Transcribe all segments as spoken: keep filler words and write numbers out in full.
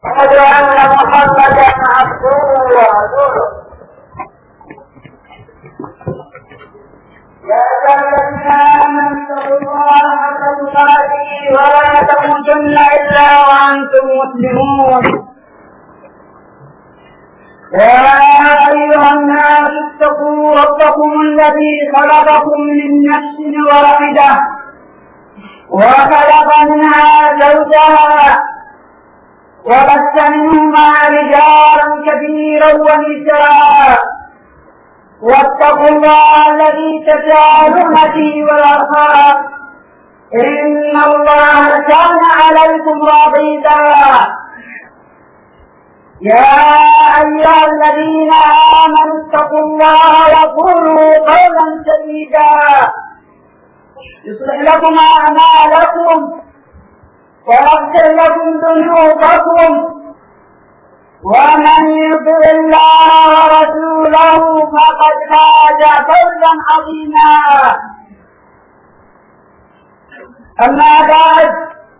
أشهد أن محمدا عبده ورسوله. يا أيها الذين آمنوا اتقوا الله حق تقاته ولا تموتن إلا وأنتم مسلمون. يا أيها الناس اتقوا ربكم الذي خلقكم من نفس واحدة وخلق منها زوجها وبث منهما رجالا كثيرا ونساء واتقوا الله الذي تساءلون به والأرحام إن الله كان عليكم رقيبا. يا أيها الذين آمنوا اتقوا الله وقولوا قولا سديدا يصلح لكم أعمالكم ويغفر لكم ذنوبكم ومن يطع الله ورسوله فقد فاز فوزا عظيما. أما بعد،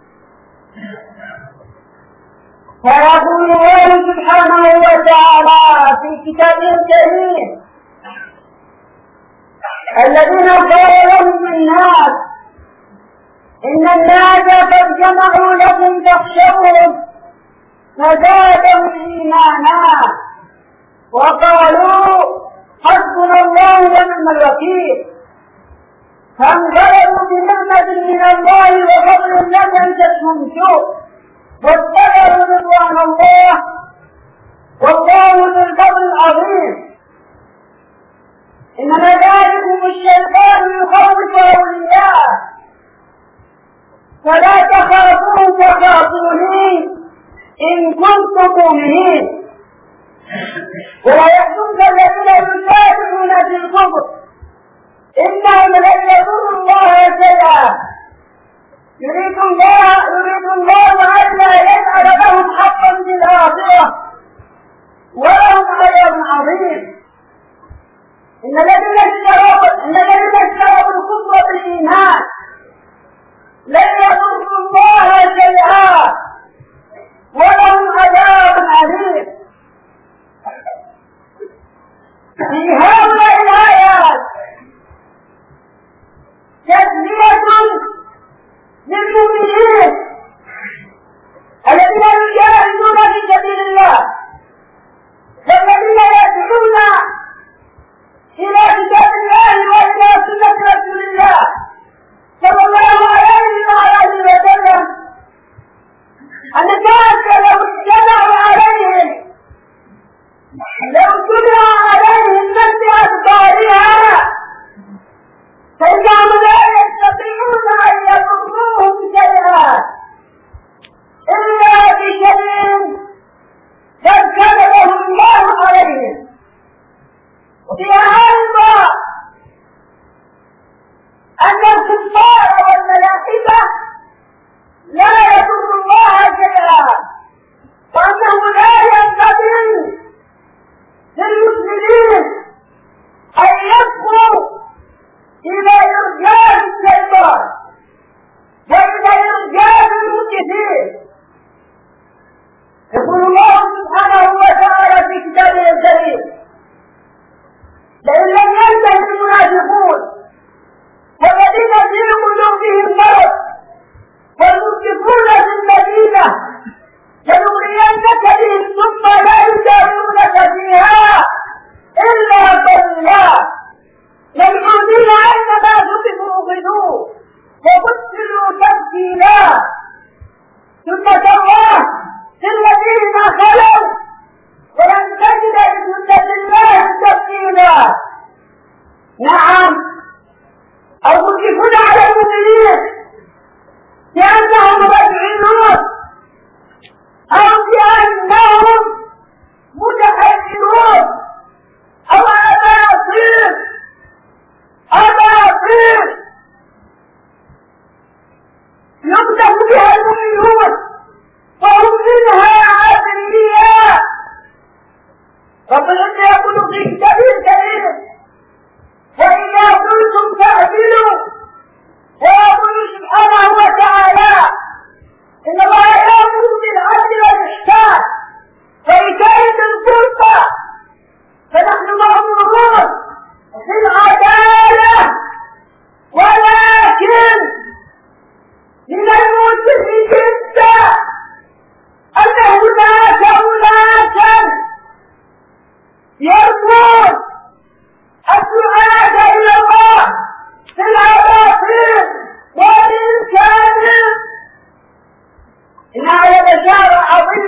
فيقول الله سبحانه وتعالى في كتابه الكريم: الذين قال لهم الناس إن الناس قد جمعوا لكم فاخشوهم فزادهم إيمانا وقالوا حسبنا الله ونعم الوكيل. فانقلبوا بنعمة من الله وفضل لم يمسسهم سوء واتبعوا رضوان الله والله ذو الفضل العظيم. إنما ذلكم الشيطان يخوف أولياءه فلا تخافوه فخافوني إن كنتم مؤمنين. ويحزنك الذين يسارعون في الكفر إنهم لن يضروا الله شيئا يريد الله يريد الله ألا يجعل لهم حقا في الآخرة ولهم عذاب عظيم. إن الذين اشتروا إن الذين اشتروا الكفر بالإيمان لن يضروا الله شيئا ولهم عذاب أليم. في هؤلاء الآيات تسلية للمؤمنين الذين يجاهدون في سبيل الله والذين يدعون إلى كتاب الله وإلى سنة رسول الله صلى الله عليه وآله وسلم أن كانت لهم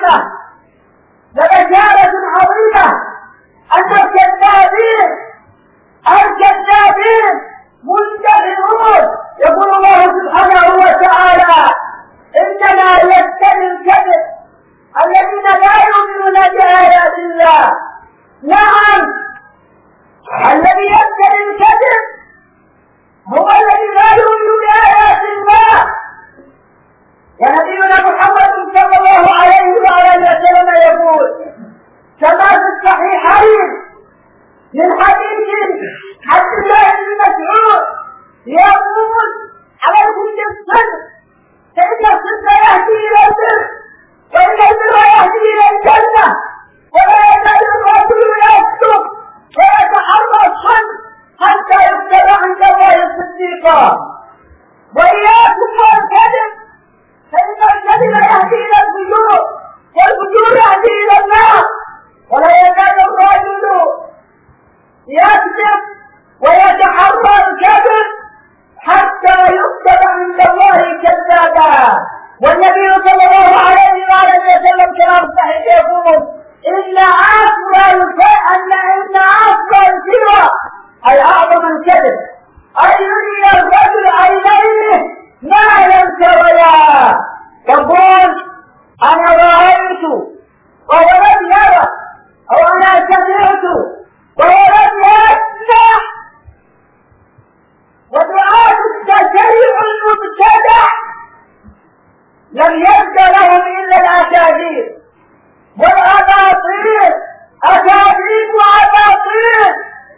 السنة لبشارة عظيمة أن الكذابين الكذابين منتهرون. يقول الله سبحانه وتعالى إنما يفتري الكذب الذين لا يؤمنون بآيات الله. نعم، الذي يفتري الكذب هو الذي لا يؤمن بآيات الله. يا نبينا محمد صلى الله عليه وعلى وسلم يقول كما في الصحيحين من حديث عبد الله بن مسعود يقول عليكم بالصدق فإن الصدق يهدي إلى البر وإن البر يهدي إلى الجنة، ولا يزال الرجل يصدق ويتحرى الصدق حتى يكتب عند الله صديقا. وإياكم والكذب فإن الكذب يهدي إلى الفجور والفجور يهدي إلى النار، ولا يزال الرجل يكذب ويتحرى الكذب حتى يكتب عند الله كذابا. والنبي صلى الله عليه وسلم كلام صحيح يقول إن أصل أن إن أصل الكذب أي أعظم الكذب أن يري الرجل عينيه ما ينتويا. يقول أنا رأيت وهو لم يرى، أو أنا سمعت وهو لم يسمع. ودعاة التشيع المبتدع لم يبد لهم إلا الأكاذيب والأباطيل، أكاذيب وأباطيل.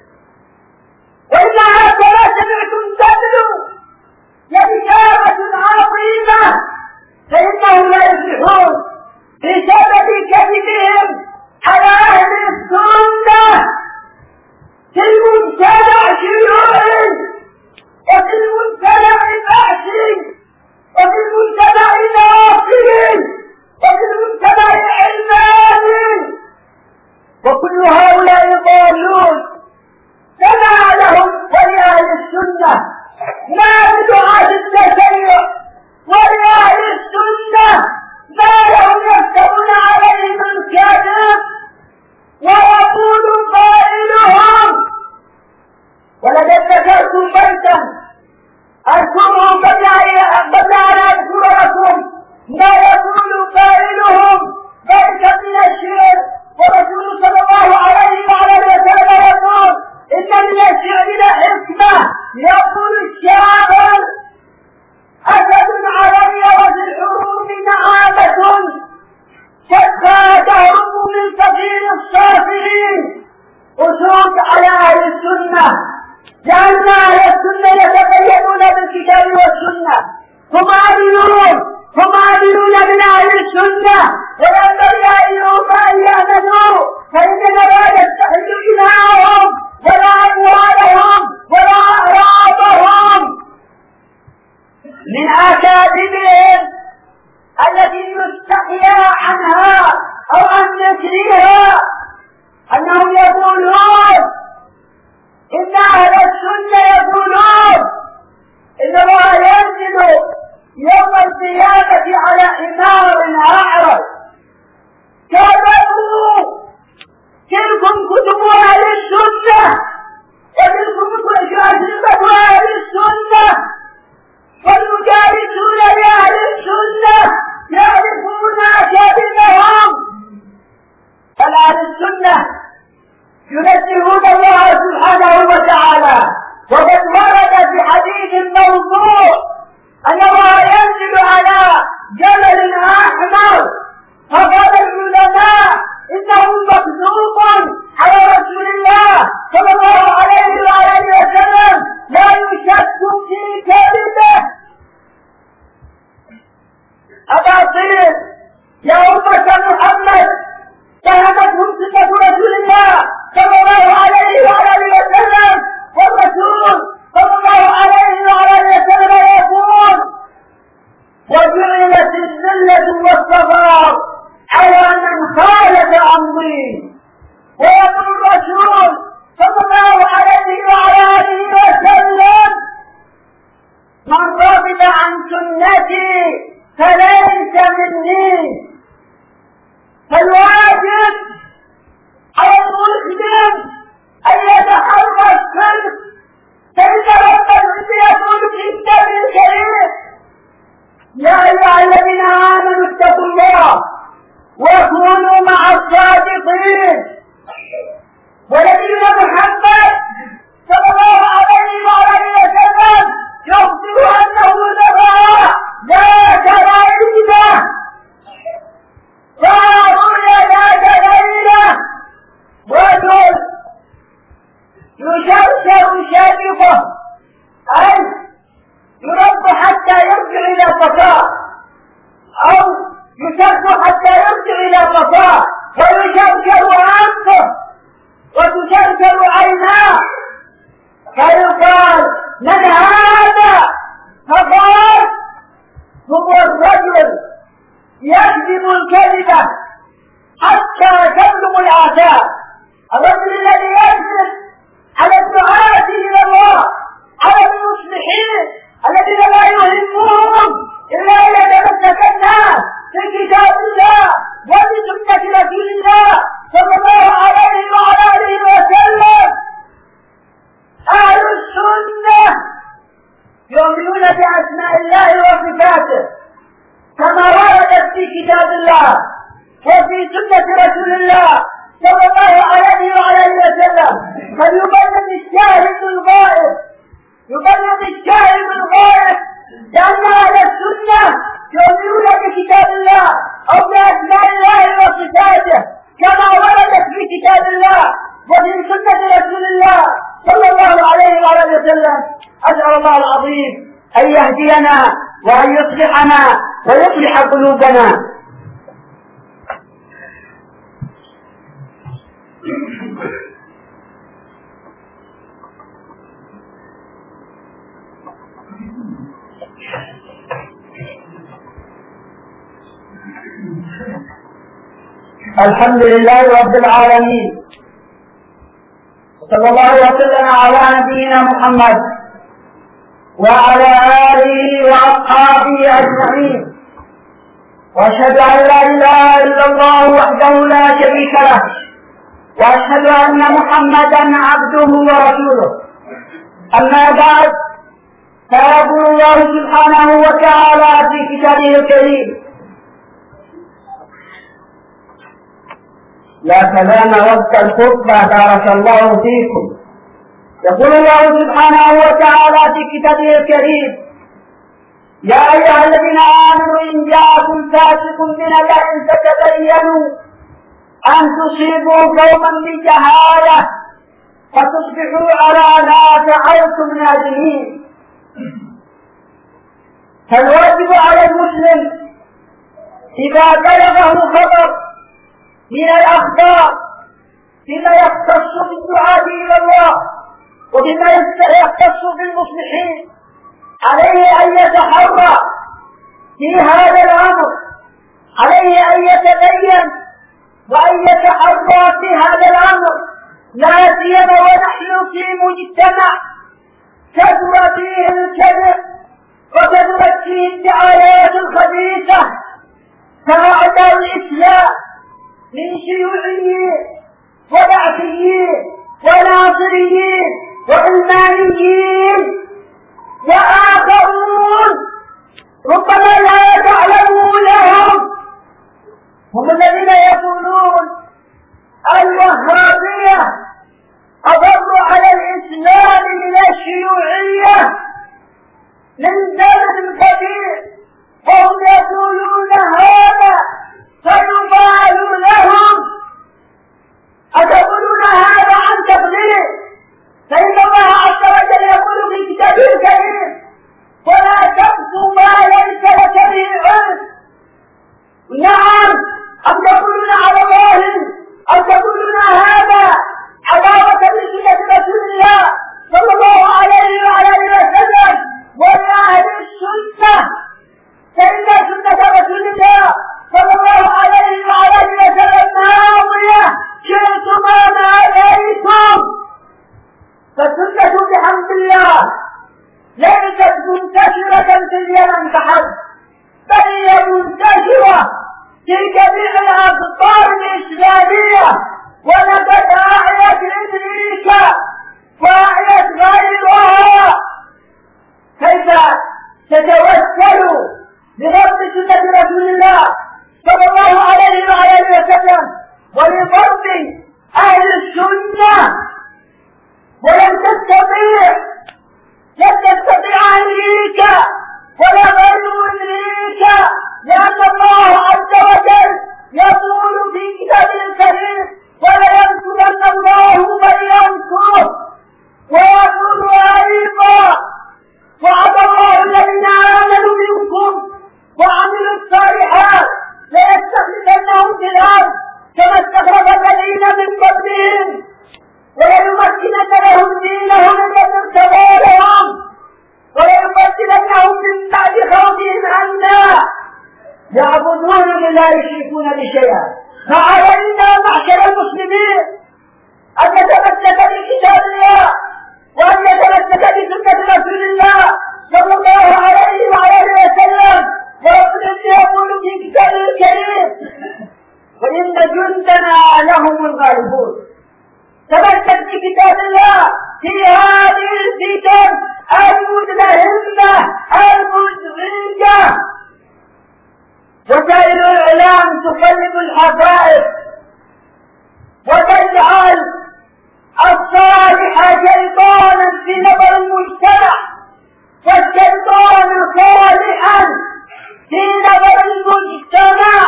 وإنها كما سمعتم تبدو لبشارة عظيمة، فإنهم لا يفلحون بسبب كذبهم على أهل السنة في المبتدع شيوعي وفي المبتدع بحثي وفي المبتدع ناصري وفي المبتدع علماني، وكل هؤلاء ضالون. فما لهم ولأهل السنة ما بدعاة التشيع ولأهل السنة ما لهم يفترون عليهم الكذب ويقول قائلهم. ولقد ذكرت بيتا أذكره قبل أن أذكر لكم ما يقول قائلهم بيتا من الشعر. ورسول صلى الله عليه وعلى وسلم يقول إن من الشعر لحكمة. يقول الشاعر أسد علي وفي الحروب نعامة شكا تهرب من سبيل الصافرين. أسود على أهل السنة، لأن أهل السنة يتبينون بالكتاب والسنة، هم عادلون هم عادلون من أهل السنة، وينبغي عليهم أن يأمنوا، فإننا لا يستحل دماءهم ولا أموالهم ولا أعراضهم من أكاذيبهم التي يستحيا عنها أو عن ذكرها. أنهم يقولون إن أهل السنة يقولون إن الله ينزل يوم القيامة على حمار أعرج. كذبوا، تلكم كتب أهل السنة وتلكم أجوبة أهل السنة، والمجالسون لأهل السنة يعرفون كذبهم. فأهل السنة ينزهون الله سبحانه وتعالى، وقد ورد في حديث موضوع أن الله ينزل على جبل أحمر، فقال العلماء إنه مكذوب على رسول الله صلى الله عليه وآله وسلم لا يشك في كذبه. أباطيل يا أمة محمد فهمتهم صفة رسول الله صلى الله عليه وآله وسلم، والرسول صلى الله عليه وآله وسلم يقول وجعلت الذلة والصغار على من خالف أمري. ويقول الرسول صلى الله عليه وآله وسلم من رغب عن سنتي فليس مني. وكونوا مع الصادقين. ونبينا محمد صلى الله عليه وآله وسلم يخبر أنه نبأ ذات ليلة صاروا ذات ليلة رجل يشرشر شرفه أي يرد حتى يرجع إلى قفاه أو يشد حتى يرجع إلى قفاه ويشرشر أنفه وتشرشر عيناه فيقال من هذا؟ فقال هو الرجل يكذب الكذبة حتى تبلغ الآثار، الرجل الذي يكذب على الدعاة إلى الله، على المصلحين الذين لا يهمهم إلا أن يتمسك الناس بكتاب الله وبسنة رسول الله صلى الله عليه وعلى آله وسلم. أهل السنة يؤمنون بأسماء الله وصفاته كما وردت في كتاب الله وفي سنة رسول الله صلى الله عليه وعلى آله وسلم، فليبلغ الشاهد الغائب، يبلغ الشاهد الغائب، لأن أهل السنة يؤمنون بكتاب الله أو بأسماء الله وصفاته كما وردت في كتاب الله وفي سنة رسول الله صلى الله عليه وعلى آله وسلم. أسأل الله العظيم أن يهدينا وأن يصلحنا ويصلح قلوبنا. الحمد لله رب العالمين، صلى الله وسلم على نبينا محمد وعلى آله وأصحابه أجمعين، وأشهد أن لا إله إلا الله وحده لا شريك له، وأشهد أن محمدا عبده ورسوله. أما بعد، فيقول الله سبحانه وتعالى في كتابه الكريم: لا كلام وقت الخطبة بارك الله فيكم. يقول الله سبحانه وتعالى في كتابه الكريم: يا أيها الذين آمنوا إن جاءكم فاسق بنبأ فتبينوا أن تصيبوا قوما بجهالة فتصبحوا على ما فعلتم نادمين. فالواجب على المسلم إذا بلغه خبر من الأخبار فيما يختص بالدعاة إلى الله وفيما يختص بالمصلحين، عليه أن يتحرى في هذا الأمر، عليه أن يتبين وأن يتحرى في هذا الأمر، لا سيما ونحن في مجتمع كثر فيه الكذب وكثرت فيه الدعايات الخبيثة كأعداء الإسلام من شيوعيين وبعثيين وناصريين وعلمانيين وآخرون ربما لا تعلمونهم، هم الذين يقولون الوهابية أضر على الإسلام من الشيوعية من زمن كبير، وهم يقولون هذا فيقال لهم: أتقولون هذا عن تقليد؟ فإن الله عز وجل يقول في كتابه الكريم: ولا تقف ما ليس لك به علم. نعم، أم تقولون على الله أم تقولون هذا عداوة بسنة رسول الله صلى الله عليه وعلى آله وسلم ولأهل السنة، فإن سنة رسول الله صلى الله عليه وعلى آله وسلم ماضية شئتما ما عليكم. فالسنة بحمد الله ليست منتشرة في اليمن فحسب، بل هي منتشرة ولا غير مدريك، لأن الله عز وجل يقول في كتابه الكريم: ولينصرن الله من ينصره. ويقول أيضا: وعد الله الذين آمنوا منكم وعملوا الصالحات ليستخلفنهم في الأرض كما استخلف الذين من قبلهم وليمكنن لهم دينهم الذي ارتضى لهم وليبدلنهم من بعد خوفهم أمنا يعبدون لا يشركون بشيئا. فعلينا معشر المسلمين أن نتمسك بكتاب الله وأن نتمسك بسنة رسول الله صلى الله عليه وعلى وسلم. وربنا يقول في كتابه الكريم: وإن جندنا لهم الغالبون. تمسك بكتاب الله في هذه الفتن المدلهمة المزعجة. وسائل الإعلام تقلب الحقائق وتجعل الصالح شيطانا في نظر المجتمع والشيطان صالحا في نظر المجتمع.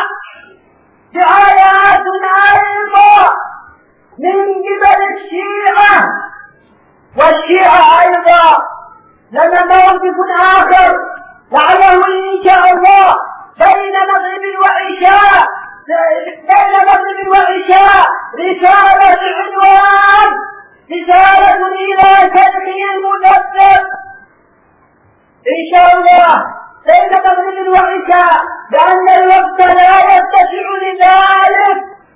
دعايات أيضا من قبل الشيعة، والشيعة أيضا لنا موقف آخر لعله إن شاء الله بين مغرب وعشاء بين مغرب وعشاء رسالة عنوان: رسالة إلى تنمية المدبر. إن شاء الله بين مغرب وعشاء، لأن الوقت لا يتسع لذلك.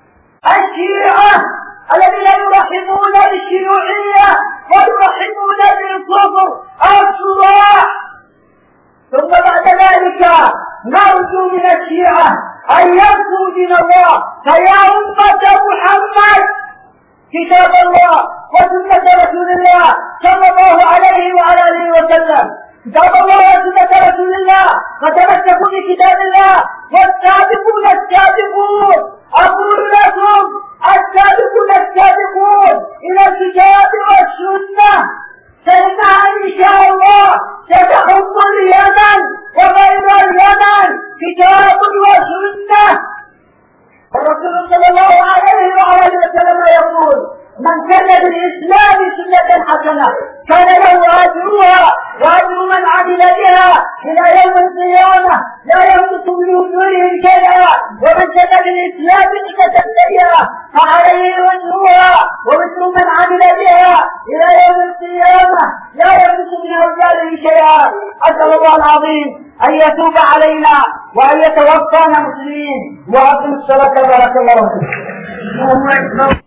الشيعة الذين يرحبون بالشيوعية ويرحبون بالكفر الصراح. ثم بعد ذلك نرجو من الشيعة أن يذكروا دين الله. فيا أمة محمد، كتاب الله وسنة رسول الله صلى الله عليه وعلى آله وسلم، كتاب الله وسنة رسول الله، فتمسكوا بكتاب الله. والسابقون السابقون، أقول لكم السابقون السابقون إلى الكتاب والسنة، فإنها إن شاء الله ستحط اليمن وغير اليمن كتاب وسنة. الرسول صلى الله عليه وعلى آله وسلم يقول: من كان بالإسلام سنة حسنة كان له أجرها وأجر من عمل بها إلى يوم القيامة لا ينقص من أجورهم شيئا. ومن كان بالإسلام سنة سيئة فعليه وزرها ومثل من عمل بها إلى يوم القيامة لا ينقص من أجورهم شيئا. أسأل الله العظيم أن يتوب علينا وأن يتوفانا مسلمين. وأقم الصلاة بارك الله فيكم.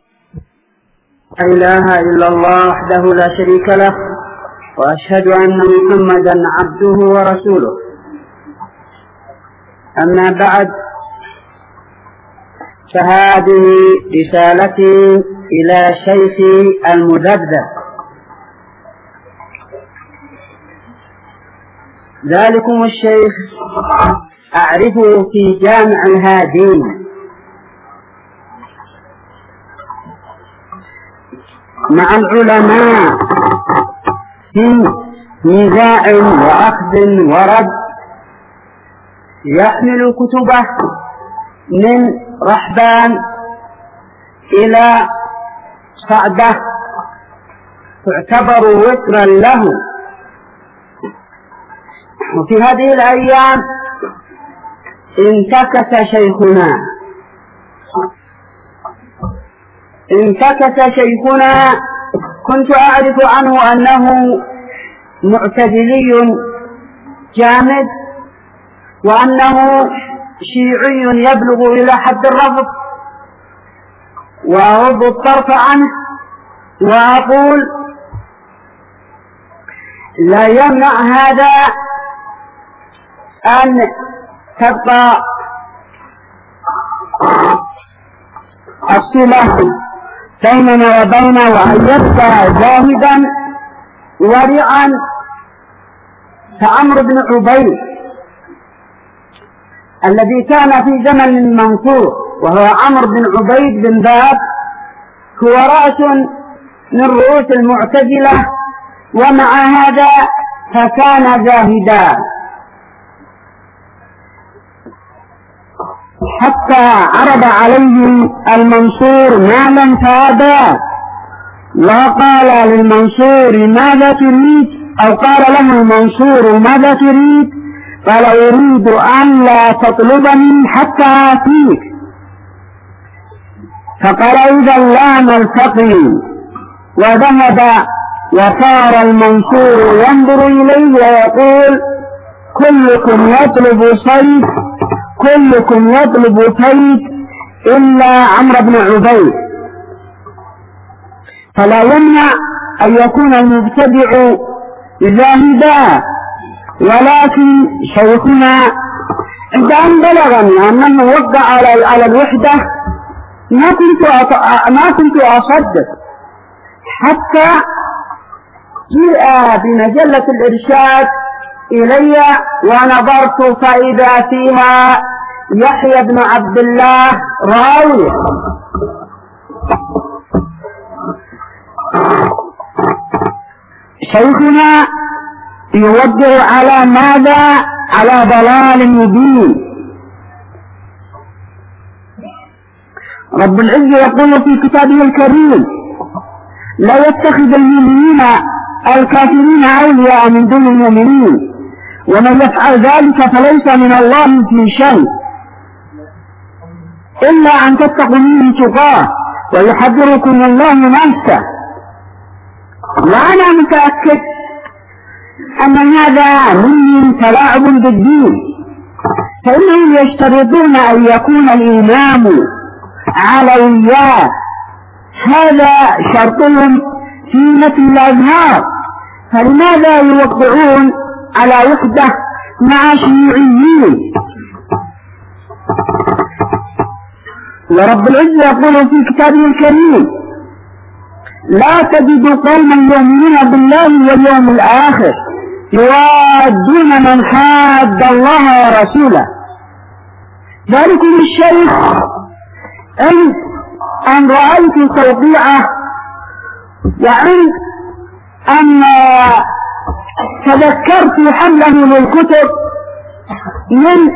لا إله إلا الله وحده لا شريك له، وأشهد أن محمدا عبده ورسوله. أما بعد، فهذه رسالتي إلى شيخي المذبذب. ذلكم الشيخ أعرفه في جامع الهادين، مع العلماء في نزاع وأخذ ورد، يحمل كتبه من رحبان إلى صعدة تعتبر وترا له. وفي هذه الأيام انتكس شيخنا انتكس شيخنا كنت أعرف عنه أنه معتزلي جامد، وأنه شيعي يبلغ إلى حد الرفض، وأغض الطرف عنه وأقول: لا يمنع هذا أن تبقى الصلة بيننا وبينه، وأن يبقى زاهدا ورعا كعمرو بن عبيد الذي كان في زمن منصور، وهو عمرو بن عبيد بن باب، هو رأس من رؤوس المعتزلة، ومع هذا فكان زاهدا حتى عرض عليه المنصور مالا فأبى، وقال للمنصور ماذا تريد، أو قال له المنصور ماذا تريد؟ قال أريد أن لا تطلبني حتى آتيك. فقال إذا لا نلتقي، وذهب وصار المنصور ينظر إليه ويقول كلكم يطلب صيد كلكم يطلب صيد إلا عمرو بن عبيد. فلا يمنع أن يكون المبتدع زاهدا، ولكن شيخنا عند أن بلغني أنه وقع على على الوحدة ما كنت ما كنت أصدق، حتى جاء بمجلة الإرشاد إلي ونظرت فإذا فيها يحيى بن عبد الله راوي. شيخنا يوجه على ماذا؟ على ضلال مبين. رب العزة يقول في كتابه الكريم لا يتخذ المؤمنين الكافرين أولياء من دون المؤمنين ومن يفعل ذلك فليس من الله في شيء إلا أن تتقوا منه تقاه ويحذركم الله نفسه. وأنا متأكد أن هذا من تلاعب بالدين، فإنهم يشترطون أن يكون الإمام علويا، هذا شرطهم في مثل الأزهار، فلماذا يوقعون على وحدة مع شيوعيين؟ ورب العزة يقول في كتابه الكريم لا تجد قوما يؤمنون بالله واليوم الآخر يوادون من حاد الله ورسوله. ذلك الشيء أن أن رأيت توقيعه، وعند أن تذكرت حمله للكتب من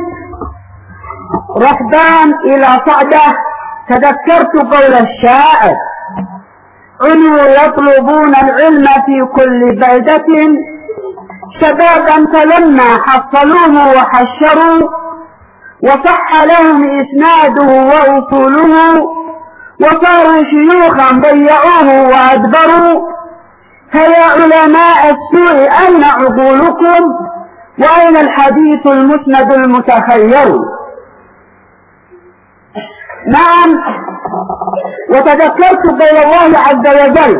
رحبان إلى صعدة، تذكرت قول الشاعر علوا يطلبون العلم في كل بلدة شبابا فلما حصلوه وحشروا وصح لهم إسناده وأصوله وصاروا شيوخا ضيعوه وأدبروا. فيا علماء السوء أين عقولكم وأين الحديث المسند المتخير؟ نعم، وتذكرت قول الله عز وجل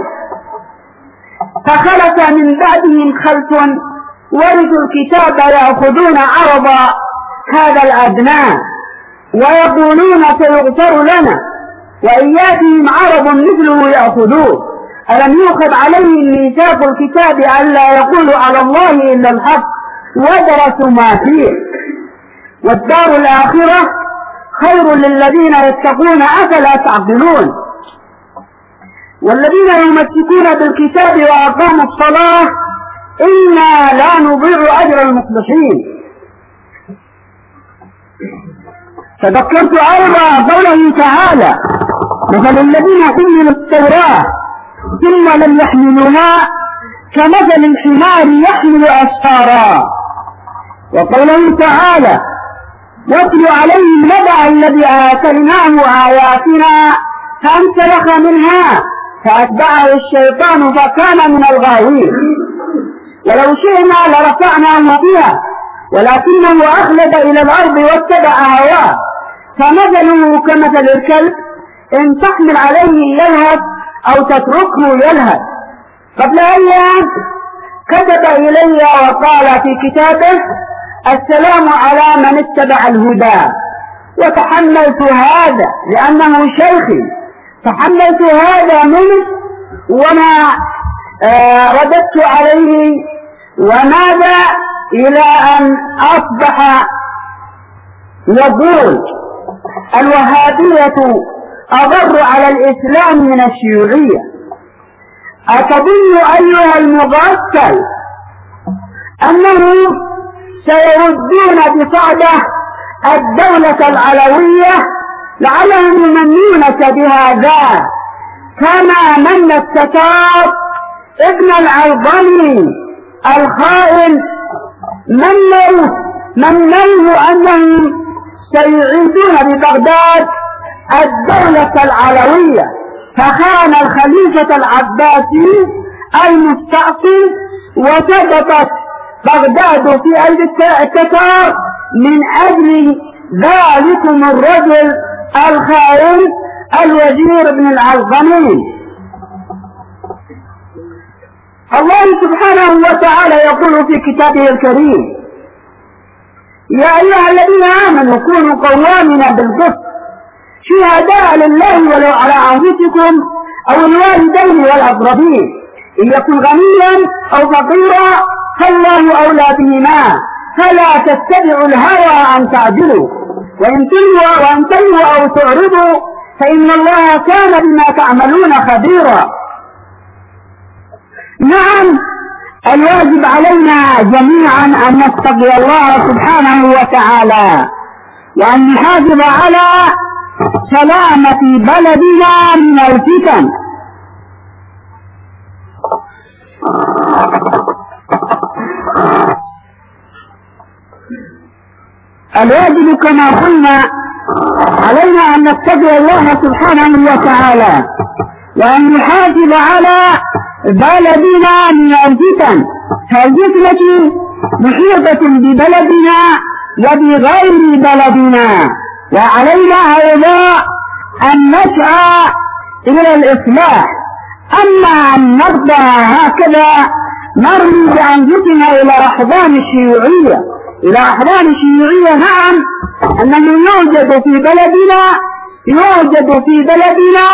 فخلف من بعدهم خلف ورثوا الكتاب يأخذون عرض هذا الأدنى ويقولون سيغفر لنا وإن يأتهم عرض مثله يأخذوه. ألم يؤخذ عليهم ميثاق الكتاب ألا يقولوا على الله إلا الحق ودرسوا ما فيه، والدار الآخرة خير للذين يتقون أفلا تعقلون. والذين يمسكون بالكتاب وأقاموا الصلاة إنا لا نضيع أجر المصلحين. تذكرت أيضا قوله تعالى مثل الذين حملوا التوراة ثم لم يحملوها كمثل الحمار يحمل أسفارا. وقوله تعالى واتل عليهم نبأ الذي آتيناه آياتنا فانسلخ منها فأتبعه الشيطان فكان من الغاوين. ولو شئنا لرفعناه بها ولكنه أخلد إلى الأرض واتبع هواه فمثله كمثل الكلب إن تحمل عليه يلهث أو تتركه يلهث. قبل أيام كتب إلي وقال في كتابه السلام على من اتبع الهدى، وتحملت هذا لأنه شيخي، تحملت هذا منه وما آه رددت عليه وماذا إلى أن أصبح يقول الوهابية أضر على الإسلام من الشيوعية. أتظن أيها المغفل أنه سيردون بصعدة الدولة العلوية لعلهم يمنونك بهذا كما من التتار ابن العلباني الخائن منوا منوا أنهم سيعيدون ببغداد الدولة العلوية، فخان الخليفة العباسي المستعصي وسقطت بغداد في أيدي التتار من أجل ذلكم الرجل الخائن الوزير بن العلقمي. الله سبحانه وتعالى يقول في كتابه الكريم: يا أيها الذين آمنوا كونوا قوامين بالقسط شهداء لله ولو على أنفسكم أو الوالدين والأقربين إن يكن غنيا أو فقيرا فالله أولى بهما فلا تتبعوا الهوى أن تعدلوا وإن تلووا وإن تلووا أو تعرضوا فإن الله كان بما تعملون خبيرا. نعم، الواجب علينا جميعا أن نتقي الله سبحانه وتعالى وأن نحافظ على سلامة بلدنا من الفتن. الواجب كما قلنا علينا أن نتقي الله سبحانه وتعالى وأن نحافظ على بلدنا من الفتن، فالفتنة محيطة ببلدنا وبغير بلدنا، وعلينا أيضا أن نسعى إلى الإصلاح. أما أن نرضى هكذا نرمي بأنفسنا إلى أحضان الشيوعية إلى أحضان الشيوعية نعم، أنه يوجد في بلدنا يوجد في بلدنا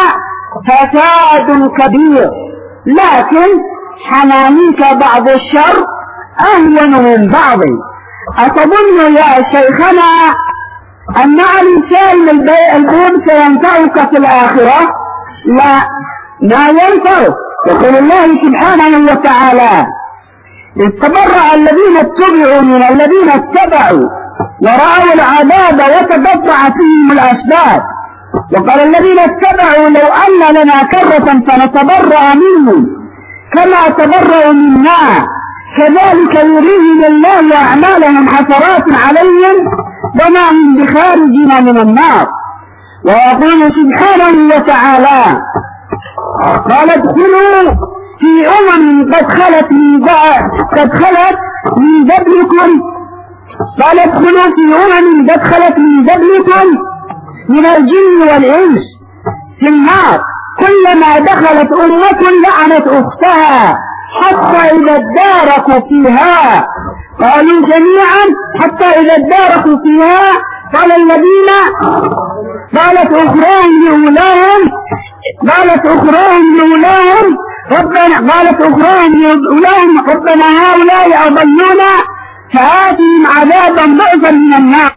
فساد كبير، لكن حنانيك بعض الشر أهون من بعض. أتظن يا شيخنا أن الإنسان البيت سينفعك في الآخرة؟ لا، ما ينفعك. يقول الله سبحانه وتعالى: إذ تبرأ الذين اتبعوا من الذين اتبعوا ورأوا العذاب وتقطعت فيهم الأسباب. وقال الذين اتبعوا لو أن لنا كرة فنتبرأ منهم كما تبرأوا منا كذلك يريهم الله أعمالهم حسرات عليهم وما هم بخارجنا من النار. ويقول سبحانه وتعالى: قال ادخلوا في أمم قد خلت من قد خلت من قبلكم قال ادخلوا في أمم قد خلت من قبلكم من الجن والإنس في النار كلما دخلت أمة لعنت أختها حتى إذا اداركوا فيها قالوا جميعا حتى إذا اداركوا فيها قال الذين قالت أخراهم لأولاهم قالت أخراهم لأولاهم ربنا قالت أخراهم لأولاهم ربنا هؤلاء أضلونا فآتهم عذابا ضعفا من النار.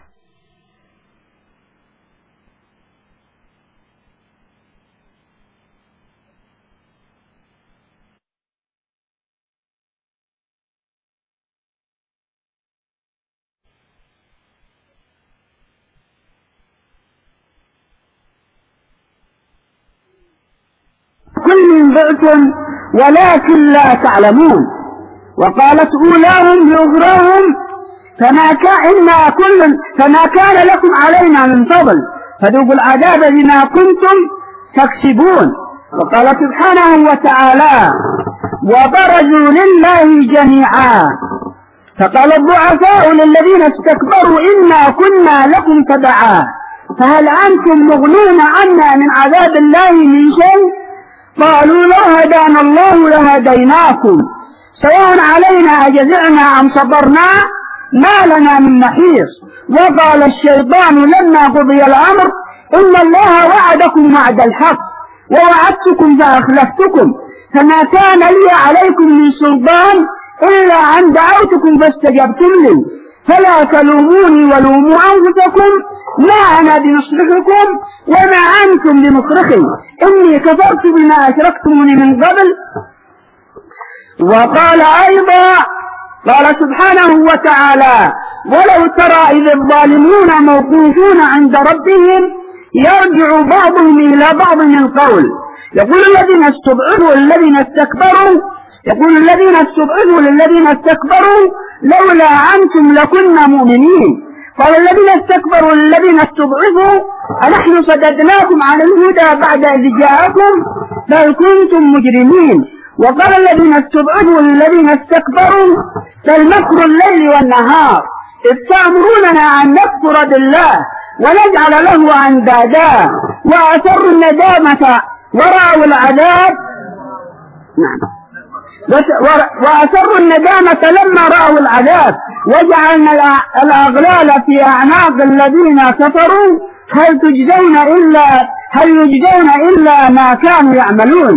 كل ضعف ولكن لا تعلمون. وقالت أولاهم لأخراهم فما كان كل فما كان لكم علينا من فضل فذوقوا العذاب بما كنتم تكسبون. وقال سبحانه وتعالى: وبرزوا لله جميعا فقال الضعفاء للذين استكبروا إنا كنا لكم تبعا فهل أنتم مغنون عنا من عذاب الله من شيء؟ قالوا لو هدانا الله لهديناكم سواء علينا أجزعنا أم صبرنا ما لنا من محيص. وقال الشيطان لما قضي الأمر إن الله وعدكم وعد الحق ووعدتكم فأخلفتكم فما كان لي عليكم من سلطان إلا أن دعوتكم فاستجبتم لي فلا تلوموني ولوموا أنفسكم ما أنا بمصرخكم وما أنتم بمصرخي إني كفرت بما أشركتموني من قبل. وقال أيضا قال سبحانه وتعالى: ولو ترى إذ الظالمون موقوفون عند ربهم يرجع بعضهم إلى بعض القول يقول الذين استضعفوا للذين استكبروا يقول الذين استضعفوا للذين استكبروا لولا أنتم لكنا مؤمنين. قال الذين استكبروا للذين استضعفوا: أنحن صددناكم عن الهدى بعد إذ جاءكم بل كنتم مجرمين. وقال الذين استضعفوا للذين استكبروا: بل مكر الليل والنهار إذ تأمروننا أن نكفر بالله ونجعل له أندادا وأسروا الندامة ورأوا العذاب نعم وأسروا الندامة لما رأوا العذاب وجعلنا الأغلال في أعناق الذين كفروا هل تجزون إلا هل يجزون إلا ما كانوا يعملون.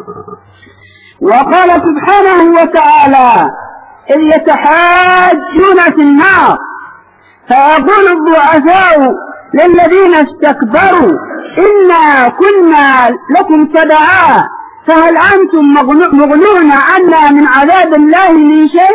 وقال سبحانه وتعالى: إذ يتحاجون في النار فيقول الضعفاء للذين استكبروا إنا كنا لكم تبعا فهل أنتم مغنون عنا من عذاب الله من شيء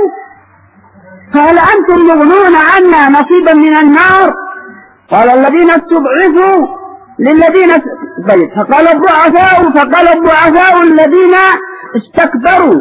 فهل أنتم مغنون عنا نصيبا من النار. قال الذين استضعفوا للذين بل فقال الضعفاء فقال الضعفاء الذين استكبروا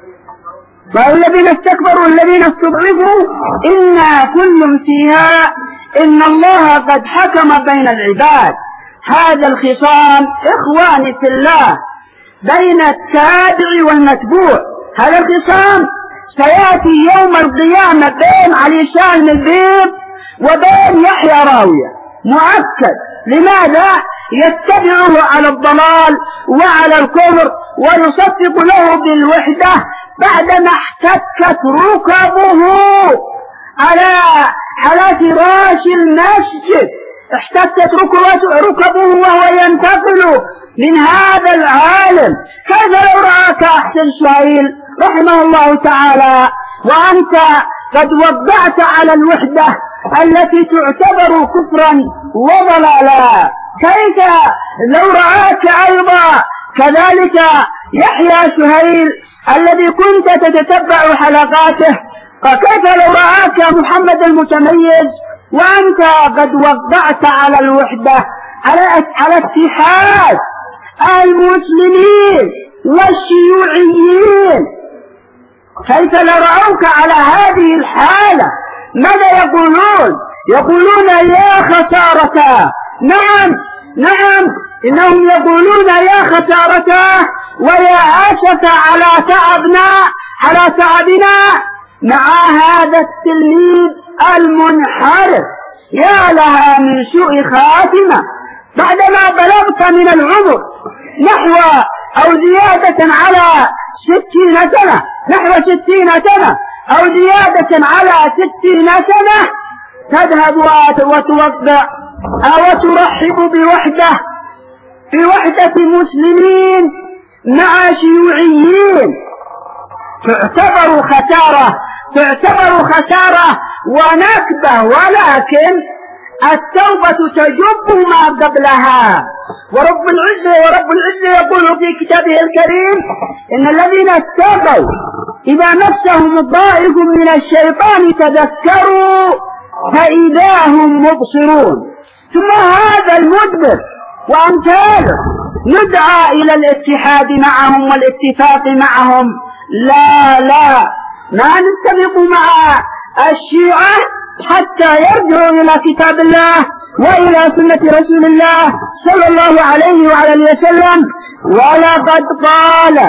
فالذين استكبروا الذين استضعفوا إنا كل فيها إن الله قد حكم بين العباد. هذا الخصام إخواني في الله بين التابع والمتبوع. هذا الخصام سيأتي يوم القيامة بين علي شاهن البيض وبين يحيى راوية مؤكد. لماذا؟ يتبعه على الضلال وعلى الكفر ويصفق له بالوحدة بعدما احتكت ركبه على على فراش المسجد. احتكت ركبه وهو ينتقل من هذا العالم. كيف لو رآك أحسن سهيل رحمه الله تعالى وأنت قد وضعت على الوحدة التي تعتبر كفرا وضلالا؟ كيف لو رآك أيضا كذلك يحيى سهيل الذي كنت تتتبع حلقاته؟ فكيف لو رآك محمد المتميز وأنت قد وضعت على الوحدة على على اتحاد المسلمين والشيوعيين؟ كيف لو رأوك على هذه الحالة ماذا يقولون؟ يقولون يا خسارة. نعم نعم إنهم يقولون يا خسارة ويا أسف على تعبنا على تعبنا مع هذا التلميذ المنحرف. يا لها من سوء خاتمة بعدما بلغت من العمر نحو أو زيادة على ستين سنة نحو ستين سنة أو زيادة على ستين سنة تذهب وتوضع أو ترحب بوحدة بوحدة مسلمين مع شيوعيين. تعتبر خسارة تعتبر خسارة ونكبة، ولكن التوبة تجب ما قبلها. ورب العزة ورب العزة يقول في كتابه الكريم: إن الذين اتقوا إذا مسهم الضائف من الشيطان تذكروا فإذا هم مبصرون. ثم هذا المدبر وأمثاله يدعى إلى الاتحاد معهم والاتفاق معهم. لا لا ما نتفق مع الشيعة حتى يرجعوا إلى كتاب الله وإلى سنة رسول الله صلى الله عليه وعلى اله وسلم. ولقد قال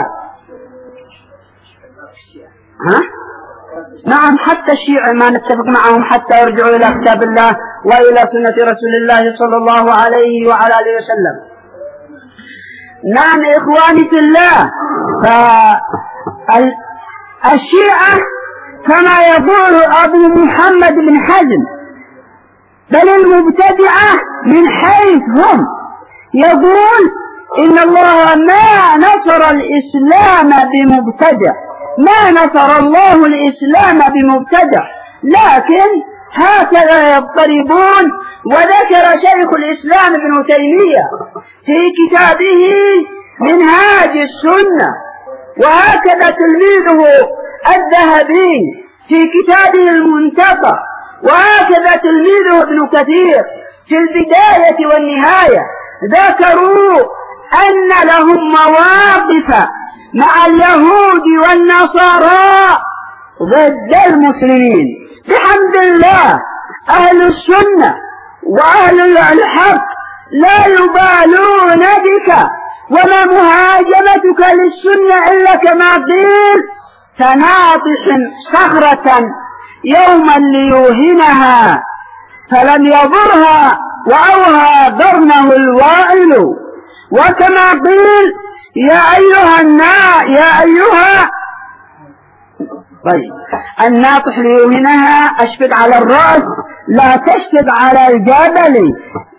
ها؟ نعم حتى الشيعة ما نتفق معهم حتى يرجعوا إلى كتاب الله وإلى سنة رسول الله صلى الله عليه وعلى اله وسلم. نعم إخواني في الله، فالشيعة كما يقول أبو محمد بن حزم بل المبتدعة من حيث هم يقول إن الله ما نصر الإسلام بمبتدع، ما نصر الله الإسلام بمبتدع، لكن هكذا يضطربون. وذكر شيخ الإسلام ابن تيمية في كتابه منهاج السنة، وهكذا تلميذه الذهبي في كتابه المنتقى، وهكذا تلميذه ابن كثير في البداية والنهاية ذكروا أن لهم مواقف مع اليهود والنصارى ضد المسلمين. بحمد الله أهل السنة وأهل الحق لا يبالون بك، وما مهاجمتك للسنة إلا كما قيل كناطح صخرة يوما ليوهنها فلم يضرها وأوهى ضرنه الوائل. وكما قيل يا أيها النا يا أيها طيب الناطح ليوهنها أشفد على الرأس لا تشفد على الجبل.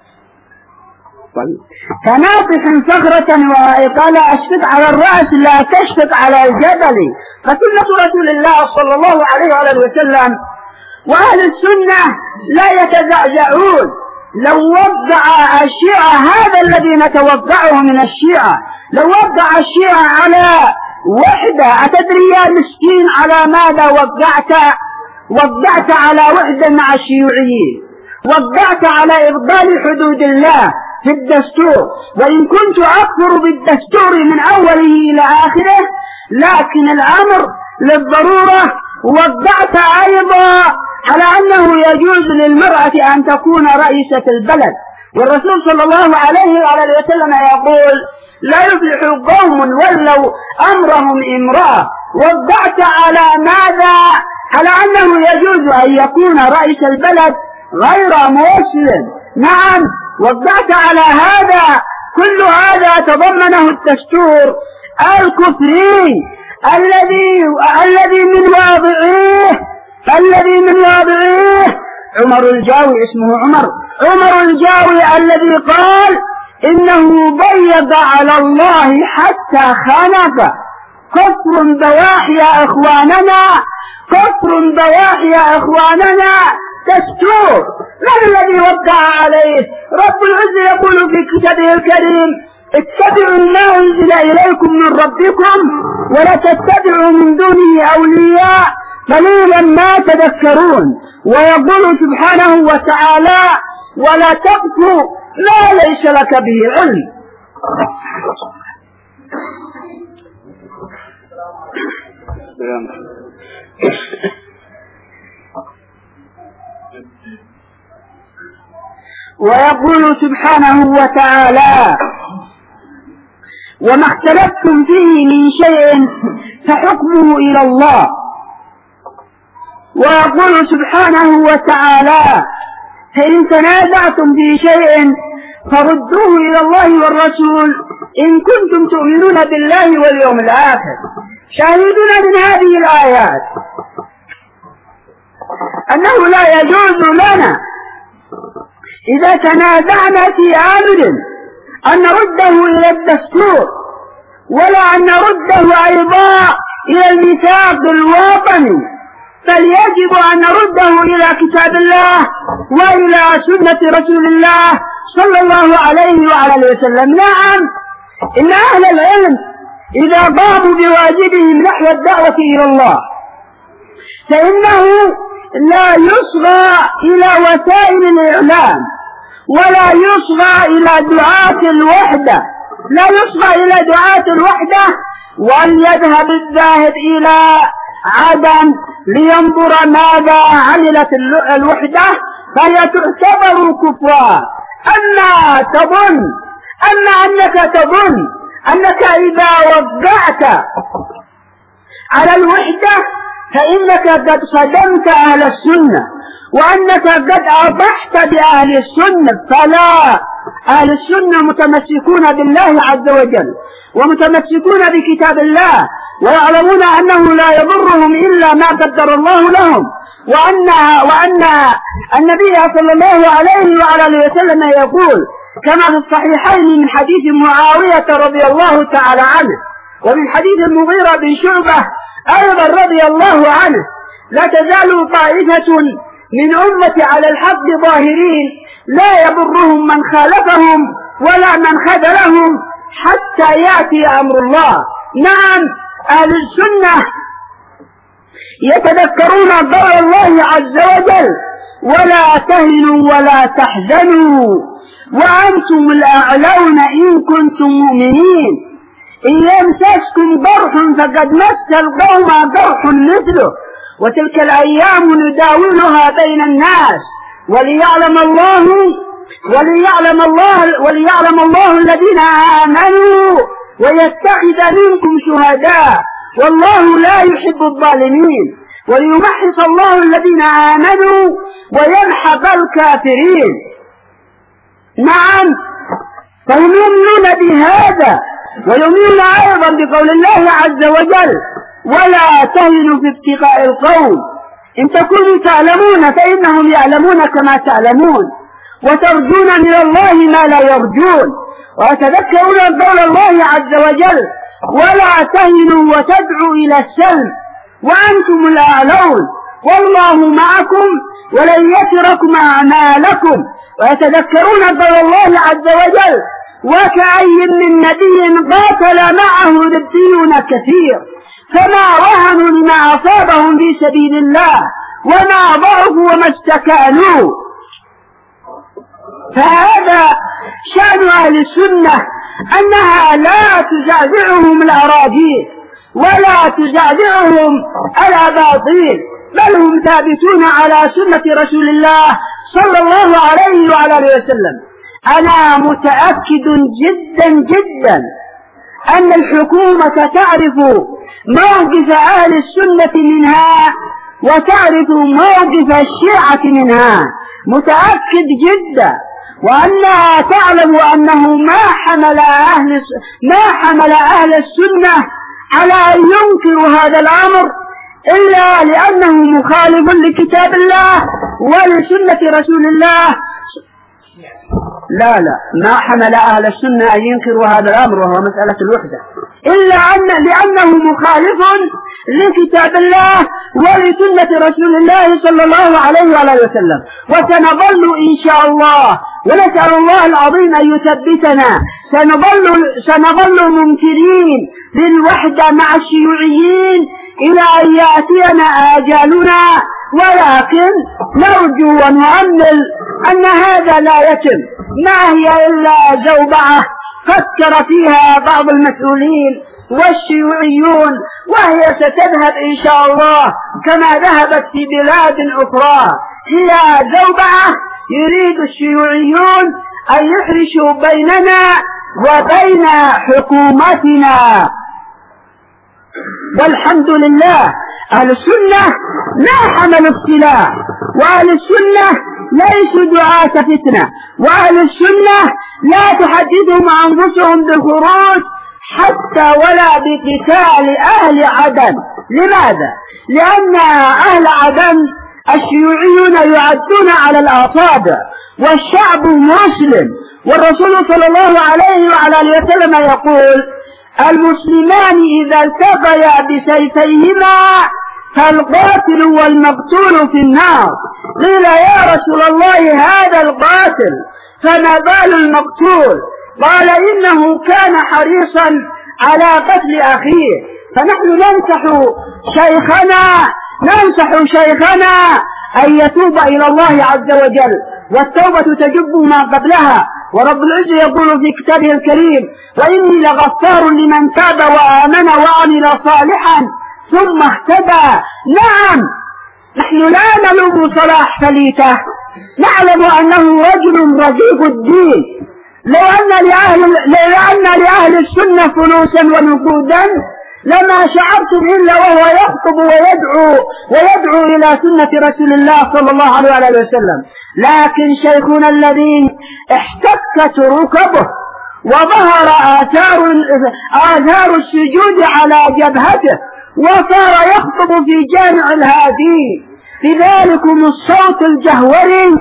طيب كناطح صخرة وقال أشفد على الرأس لا تشفد على الجبل. فسنة رسول الله صلى الله عليه وآله وسلم وأهل السنة لا يتزعزعون. لو وضع الشيعة هذا الذي نتوضعه من الشيعة، لو وضع الشيعة على وحدة، أتدري يا مسكين على ماذا وضعت؟ وضعت على وحدة مع الشيوعيين، وضعت على إبطال حدود الله في الدستور. وإن كنت أكفر بالدستور من أوله إلى آخره، لكن الأمر للضرورة. وضعت أيضا على أنه يجوز للمرأة أن تكون رئيسة البلد، والرسول صلى الله عليه وآله وسلم يقول لا يفلح قوم ولوا أمرهم امرأة. وضعت على ماذا؟ على أنه يجوز أن يكون رئيس البلد غير مسلم. نعم وضعت على هذا. كل هذا تضمنه الدستور الكفري الذي الذي من واضعيه الذي من واضعيه عمر الجاوي، اسمه عمر عمر الجاوي الذي قال إنه ضيق على الله حتى خنق. كفر بواح يا إخواننا، كفر بواح يا إخواننا. دستور من الذي وقع عليه؟ رب العزة يقول في كتابه الكريم اتبعوا ما أنزل إليكم من ربكم ولا تتبعوا من دونه أولياء قليلا ما تذكرون. ويقول سبحانه وتعالى ولا تقف ما ليس لك به علم. ويقول سبحانه وتعالى وما اختلفتم فيه من شيء فحكمه إلى الله. ويقول سبحانه وتعالى فإن تنازعتم في شيء فردوه إلى الله والرسول إن كنتم تؤمنون بالله واليوم الآخر. شاهدنا من هذه الآيات أنه لا يجوز لنا إذا تنازعنا في أمر أن نرده إلى الدستور، ولا أن نرده أيضا إلى الميثاق الوطني، بل يجب أن نرده إلى كتاب الله وإلى سنة رسول الله صلى الله عليه وعلى وسلم. نعم إن أهل العلم إذا قاموا بواجبهم نحو الدعوة إلى الله فإنه لا يصغى إلى وسائل الإعلام ولا يصغى إلى دعاة الوحدة، لا يصغى إلى دعاة الوحدة وليذهب الذاهب إلى عدن لينظر ماذا عملت الوحدة فهي تعتبر كفرا. أما تظن أما أنك تظن أنك إذا وقعت على الوحدة فإنك قد صدمت أهل السنة وأنك قد أضحت بأهل السنة، فلا. أهل السنة متمسكون بالله عز وجل ومتمسكون بكتاب الله ويعلمون أنه لا يضرهم إلا ما قدر الله لهم، وأن وأن النبي صلى الله عليه وعلى وسلم يقول كما في الصحيحين من حديث معاوية رضي الله تعالى عنه ومن حديث المغيرة بن شعبة أيضا رضي الله عنه لا تزال طائفة من أمتي على الحق ظاهرين لا يضرهم من خالفهم ولا من خذلهم حتى يأتي أمر الله. نعم أهل السنة يتذكرون قول الله عز وجل ولا تهنوا ولا تحزنوا وأنتم الأعلون إن كنتم مؤمنين إن يمسسكم قرح فقد مس القوم قرح مثله وتلك الأيام نداولها بين الناس وليعلم الله وليعلم الله وليعلم الله الذين آمنوا ويتخذ منكم شهداء والله لا يحب الظالمين وليمحص الله الذين آمنوا ويمحق الكافرين. نعم، فهم يؤمنون بهذا ويؤمنون أيضا بقول الله عز وجل ولا تهنوا في ابتغاء القوم إن تكونوا تعلمون فإنهم يعلمون كما تعلمون وترجون من الله ما لا يرجون ويتذكرون قول الله عز وجل ولا تهنوا وتدعوا إلى السلم وأنتم الأعلون والله معكم ولن يتركم أعمالكم ويتذكرون قول الله عز وجل وكأي من نبي قاتل معه ربيون كثير فما وهنوا لما أصابهم في سبيل الله وما ضعفوا وما استكانوا. فهذا شأن أهل السنة أنها لا تزعزعهم الأراضين ولا تزعزعهم الأباطيل بل هم ثابتون على سنة رسول الله صلى الله عليه وعلى آله وسلم. أنا متأكد جدا جدا أن الحكومة تعرف موقف أهل السنة منها وتعرف موقف الشيعة منها، متأكد جدا، وأنها تعلم أنه ما حمل أهل ما حمل أهل السنة على أن ينكروا هذا الأمر إلا لأنه مخالف لكتاب الله ولسنة رسول الله. لا لا ما حمل أهل السنة أن ينكروا هذا الأمر وهو مسألة الوحدة إلا أن لأنه مخالف لكتاب الله ولسنة رسول الله صلى الله عليه وعلى وسلم. وسنظل إن شاء الله ونسأل الله العظيم أن يثبتنا سنظل, سنظل منكرين للوحدة مع الشيوعيين إلى أن يأتينا آجالنا، ولكن نرجو ونؤمل أن هذا لا يتم. ما هي إلا زوبعة فكر فيها بعض المسؤولين والشيوعيون وهي ستذهب إن شاء الله كما ذهبت في بلاد أخرى. هي زوبعة يريد الشيوعيون أن يحرشوا بيننا وبين حكومتنا. والحمد لله أهل السنة ما حملوا السلاح، وأهل السنة ليسوا دعاة فتنة، وأهل السنة لا تحدثهم أنفسهم بالخروج حتى ولا بقتال أهل عدن. لماذا؟ لأن أهل عدن الشيوعيون يعدون على الأصابع والشعب مسلم، والرسول صلى الله عليه وعلى آله وسلم يقول المسلمان إذا التقيا بسيفيهما فالقاتل والمقتول في النار. قيل يا رسول الله هذا القاتل فما بال المقتول؟ قال إنه كان حريصا على قتل أخيه. فنحن ننصح شيخنا ننصح شيخنا أن يتوب إلى الله عز وجل، والتوبة تجب ما قبلها، ورب العزة يقول في كتابه الكريم وإني لغفار لمن تاب وآمن وعمل صالحا ثم اهتدى. نعم، نحن لا نلوم صلاح فليته، نعلم أنه رجل رقيق الدين. لو أن لأهل, لو أن لأهل السنة فلوسا ونقودا لما شعرتم إلا وهو يخطب ويدعو ويدعو إلى سنة رسول الله صلى الله عليه وسلم. لكن شيخنا الذي احتكت ركبه وظهر آثار, آثار السجود على جبهته وصار يخطب في جامع الهادي بذلكم الصوت الجهوري،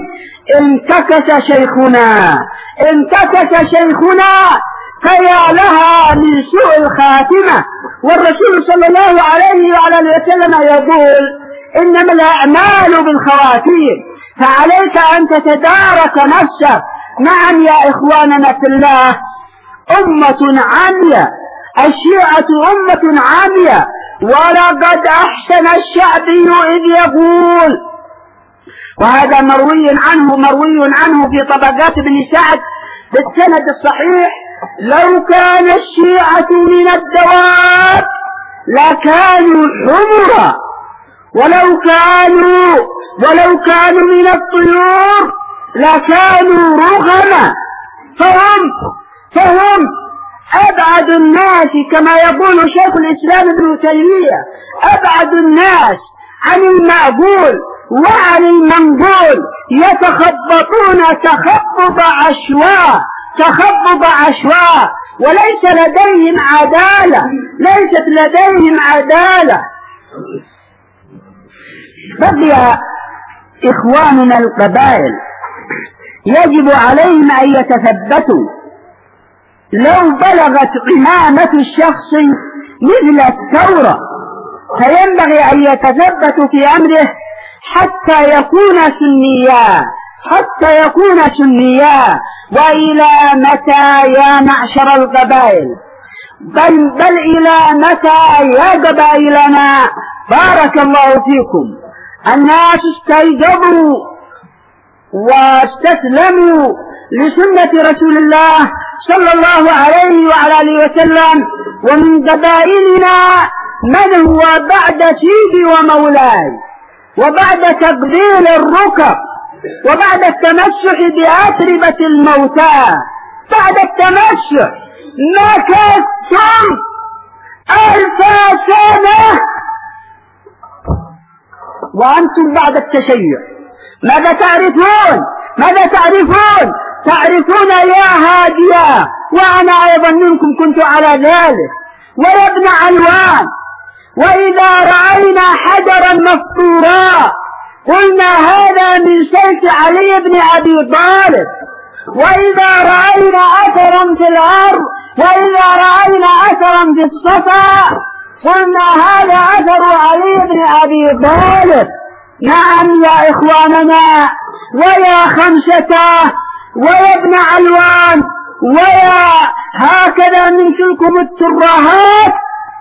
انتكس شيخنا انتكس شيخنا فيا لها من سوء الخاتمة. والرسول صلى الله عليه وعلى وسلم يقول إنما الأعمال بالخواتيم، فعليك أن تتدارك نفسك. نعم يا إخواننا في الله، أمة عامية، الشيعة أمة عامية ولقد أحسن الشعبي إذ يقول، وهذا مروي عنه مروي عنه في طبقات ابن سعد بالسند الصحيح: لو كان الشيعة من الدواب لكانوا حمرا، ولو كانوا ولو كانوا من الطيور لكانوا رغما، فهم فهم أبعد الناس كما يقول شيخ الإسلام ابن تيمية، أبعد الناس عن المعقول وعن المنقول، يتخبطون تخبط عشواء تخبط عشواء وليس لديهم عدالة ليست لديهم عدالة. بقي إخواننا القبائل يجب عليهم أن يتثبتوا. لو بلغت عمامة الشخص مثل الثورة فينبغي أن يتثبتوا في أمره حتى يكون سنيا حتى يكون سنيا. وإلى متى يا معشر القبائل؟ بل, بل إلى متى يا قبائلنا؟ بارك الله فيكم. الناس استيقظوا واستسلموا لسنة رسول الله صلى الله عليه وعلى آله وسلم. ومن قبائلنا من هو بعد سيدي ومولاي، وبعد تقبيل الركب، وبعد التمسح بأتربة الموتى، بعد التمسح مكثتم ألف سنة وأنتم بعد التشيع. ماذا تعرفون؟ ماذا تعرفون؟ تعرفون يا هاديا، وأنا أيضا منكم كنت على ذلك، ويا ابن علوان، وإذا رأينا حجرا مفطورا قلنا هذا من سيف علي بن أبي طالب، وإذا رأينا أثرا في الأرض وإذا رأينا أثرا في الصفا قلنا هذا أثر علي بن أبي طالب. نعم يا إخواننا، ويا خمسة، ويا ابن علوان، ويا هكذا من تلكم الترهات.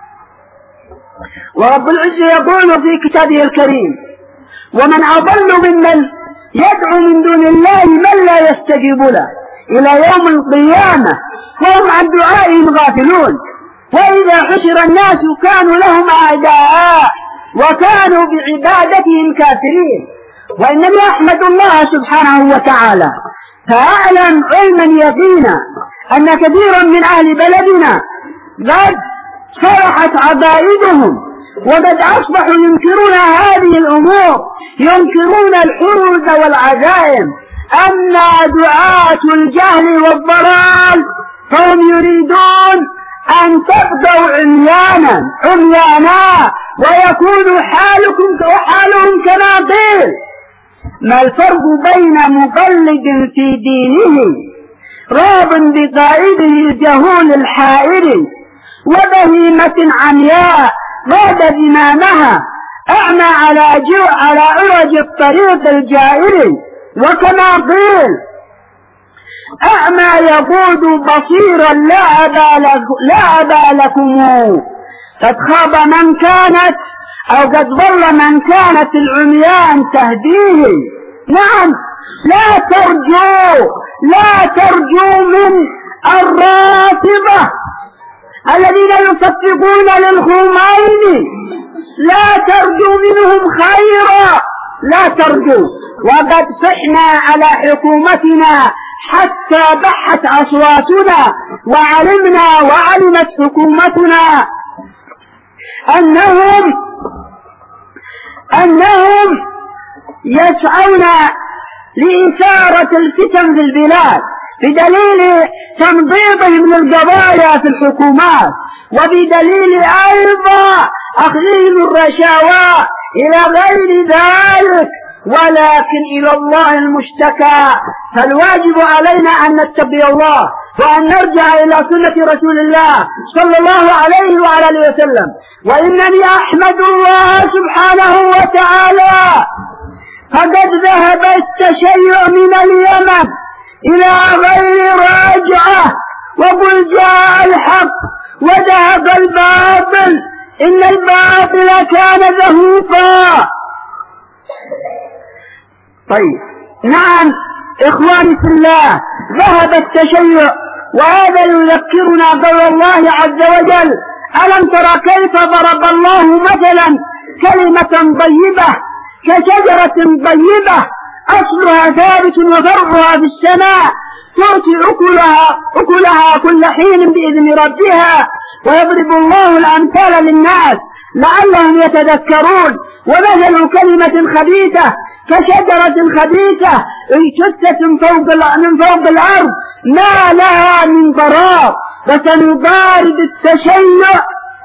ورب العزة يقول في كتابه الكريم: ومن أضل ممن يدعو من دون الله من لا يستجيب له إلى يوم القيامة وهم عن دعائهم غافلون. وإذا حشر الناس كانوا لهم أعداء وكانوا بعبادتهم كافرين. وإنني أحمد الله سبحانه وتعالى فأعلم علما يقينا أن كثيرا من أهل بلدنا قد صرحت عقائدهم وقد أصبحوا ينكرون هذه الأمور، ينكرون الحروز والعزائم. أما دعاة الجهل والضلال فهم يريدون أن تبقوا عميانا عميانا ويكون حالكم وحالهم كما قيل. ما الفرق بين مقلد في دينه راض بقائده الجهول الحائر وبهيمة عمياء غاد زمامها أعمى على جوع على عوج الطريق الجائر؟ وكما قيل: أعمى يقود بصيرا لا أبا لا أبا لكم. قد خاب من كانت أو قد ضل من كانت العميان تهديه. نعم، لا ترجو لا ترجو من الرافضة الذين يصفقون للخميني، لا ترجو منهم خيرا، لا ترجو. وقد صحنا على حكومتنا حتى بحت أصواتنا، وعلمنا وعلمت حكومتنا أنهم أنهم يسعون لإثارة الفتن في البلاد بدليل تنظيمهم للقضايا في الحكومات، وبدليل أيضا أخذهم الرشاوى إلى غير ذلك. ولكن إلى الله المشتكى، فالواجب علينا أن نتقي الله وأن نرجع إلى سنة رسول الله صلى الله عليه وعلى آله وسلم. وإنني أحمد الله سبحانه وتعالى فقد ذهب التشيع من اليمن إلى غير راجعة، وقل جاء الحق وذهب الباطل إن الباطل كان زهوقا. طيب نعم إخواني في الله، ذهب التشيع، وهذا يذكرنا قول الله عز وجل: ألم ترى كيف ضرب الله مثلا كلمة طيبة كشجرة طيبة أصلها ثابت وفرعها في السماء تؤتي أكلها أكلها كل حين بإذن ربها ويضرب الله الأمثال للناس لعلهم يتذكرون. ومثل كلمة خبيثة كشجرة خبيثة اجتثت من فوق من فوق الأرض ما لها من قرار. فسنضارب التشيع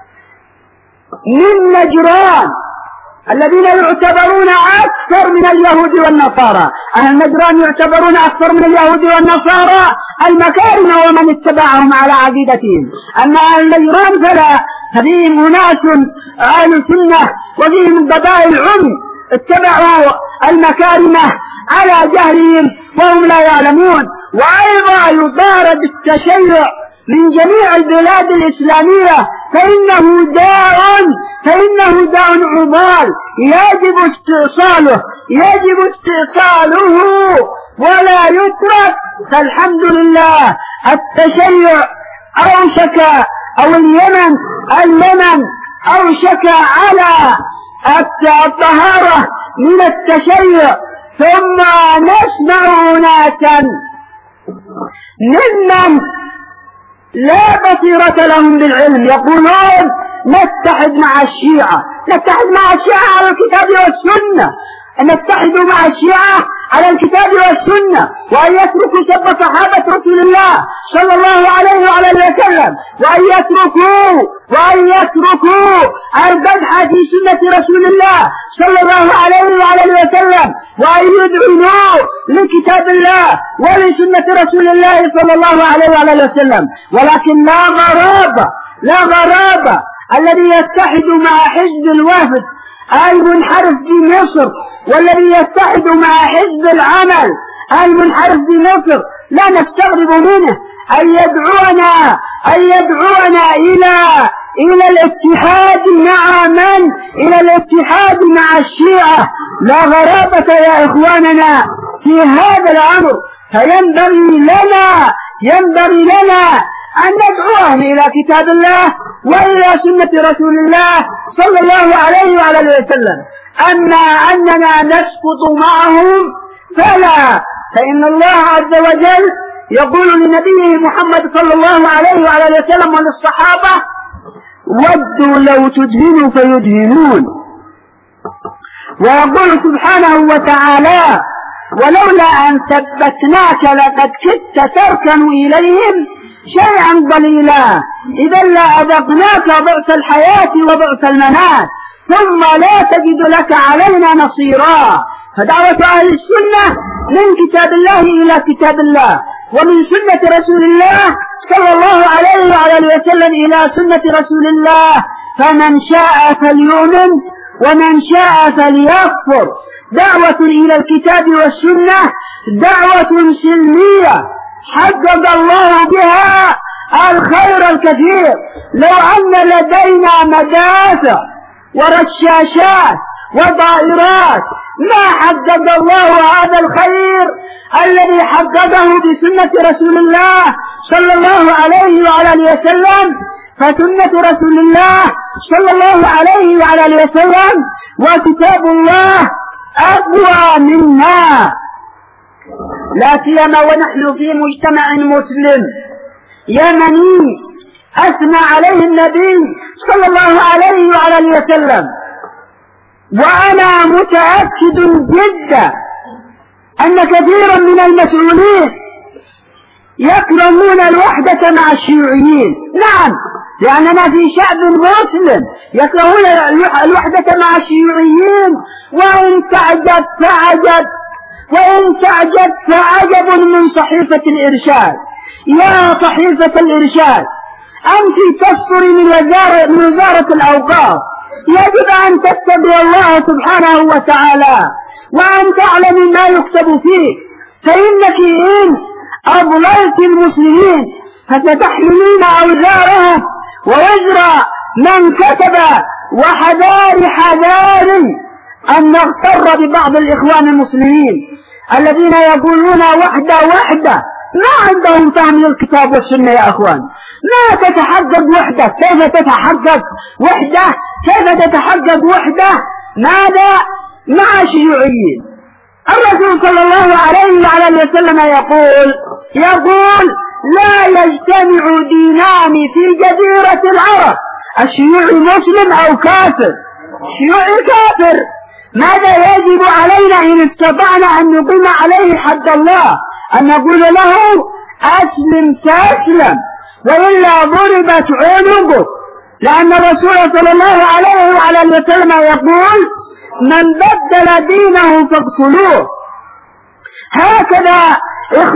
من نجران الذين يعتبرون أكثر من اليهود والنصارى. أهل نجران يعتبرون أكثر من اليهود والنصارى المكارم ومن اتبعهم على عقيدتهم. أما أهل نجران فلا، فيهم أناس أهل سنة وفيهم قبائل عم اتبعوا المكارمة على جهلهم وهم لا يعلمون. وأيضا يضارب التشيع من جميع البلاد الإسلامية فإنه داء فإنه داء عضال يجب استئصاله يجب استئصاله ولا يترك. فالحمد لله التشيع أوشك أو اليمن اليمن أوشك على الطهارة من التشيع. ثم نسمع ناسا ممن لا بصيرة لهم بالعلم يقولون نتحد مع الشيعة نتحد مع الشيعة على الكتاب والسنة نتحد مع الشيعة على الكتاب والسنة، وأن يتركوا سب صحابة رسول الله صلى الله عليه وعلى اله وسلم، وأن يتركوا وأن يتركوا البدح في سنة رسول الله صلى الله عليه وعلى اله وسلم، وأن يدعنوا لكتاب الله ولسنة رسول الله صلى الله عليه وعلى اله وسلم. ولكن لا غرابة لا غرابة الذي يتحد مع حزب الوفد المنحرف في مصر والذي يتحد مع حزب العمل المنحرف في مصر لا نستغرب منه أن يدعونا أن يدعونا إلى إلى الاتحاد مع من؟ إلى الاتحاد مع الشيعة. لا غرابة يا إخواننا في هذا الأمر، فينبغي لنا ينبغي لنا أن ندعوهم إلى كتاب الله وإلى سنة رسول الله صلى الله عليه وعلى اله وسلم. أما أننا نسقط معهم فلا، فإن الله عز وجل يقول لنبيه محمد صلى الله عليه وعلى اله وسلم وللصحابة: ودوا لو تدهنوا فيدهنون. ويقول سبحانه وتعالى: ولولا أن ثبتناك لقد كدت تركن إليهم شيئا ضليلا إذا لأذقناك ضعف الحياة وضعف الممات ثم لا تجد لك علينا نصيرا. فدعوة أهل السنة من كتاب الله إلى كتاب الله، ومن سنة رسول الله صلى الله عليه وعلى اله وسلم إلى سنة رسول الله، فمن شاء فليؤمن ومن شاء فليكفر. دعوة إلى الكتاب والسنة دعوة سلمية حقق الله بها الخير الكثير. لو أن لدينا مدافع ورشاشات وطائرات ما حقق الله هذا الخير الذي حققه بسنة رسول الله صلى الله عليه وعلى اله وسلم. فسنة رسول الله صلى الله عليه وعلى اله وسلم وكتاب الله أقوى منا، لا سيما ونحن في مجتمع مسلم يمني أثنى عليه النبي صلى الله عليه وعلى اله وسلم. وأنا متأكد جدا أن كثيرا من المسؤولين يكرهون الوحدة مع الشيوعيين. نعم، لأننا في شعب مسلم يكرهون الوحدة مع الشيوعيين. وإن تعجب فعجب وإن تعجب فعجب من صحيفة الإرشاد. يا صحيفة الإرشاد، أنت تصدر من وزارة الأوقاف، يجب أن تتبع الله سبحانه وتعالى وأن تعلم ما يكتب فيه، فإنك إن أضللت المسلمين فستحملين أوزارهم ووزر من كتب وحذار حذار أن نغتر ببعض الإخوان المسلمين الذين يقولون وحدة وحدة، ما عندهم فهم للكتاب والسنة يا أخوان. ما تتحقق وحدة، كيف تتحقق وحدة؟ كيف تتحقق وحدة؟ ماذا؟ مع الشيوعيين. الرسول صلى الله عليه وعلى وسلم يقول يقول لا يجتمع دينان في جزيرة العرب، الشيوعي مسلم أو كافر، الشيوعي كافر. ماذا يجب علينا إن استطعنا أن نقيم عليه حد الله؟ أن نقول له أسلم تسلم، وإلا ضربت عنقه، لأن الرسول صلى الله عليه وعلى وسلم يقول من بدل دينه فاقتلوه. هكذا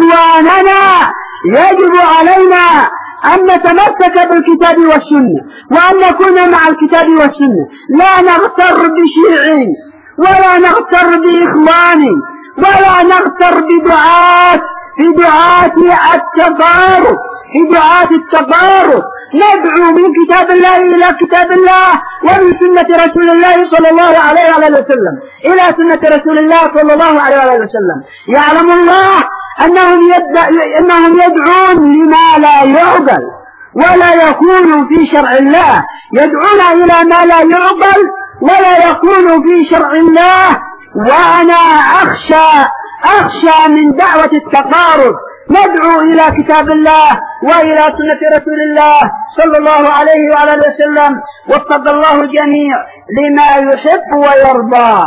إخواننا يجب علينا أن نتمسك بالكتاب والسنة، وأن نكون مع الكتاب والسنة، لا نغتر بشيعي ولا نغتر بإخواني ولا نغتر بدعاة في دعاة التضارب في دعاة التضارب. ندعو من كتاب الله إلى كتاب الله، ومن سنة رسول الله صلى الله عليه وسلم إلى سنة رسول الله صلى الله عليه وسلم. يعلم الله أنهم, أنهم يدعون لما لا يعقل ولا يكون في شرع الله، يدعون إلى ما لا يعقل ولا يكون في شرع الله. وأنا أخشى أخشى من دعوة التقارب. ندعو إلى كتاب الله وإلى سنة رسول الله صلى الله عليه وعلى آله وسلم، وفق الله الجميع لما يحب ويرضى.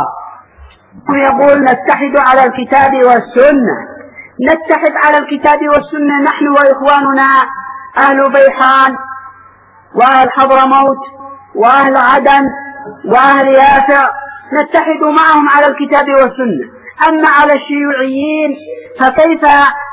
ويقول نتحد على الكتاب والسنة، نتحد على الكتاب والسنة نحن وإخواننا أهل بيحان وأهل حضرموت وأهل عدن وأهل يافع، نتحد معهم على الكتاب والسنة. أما على الشيوعيين فكيف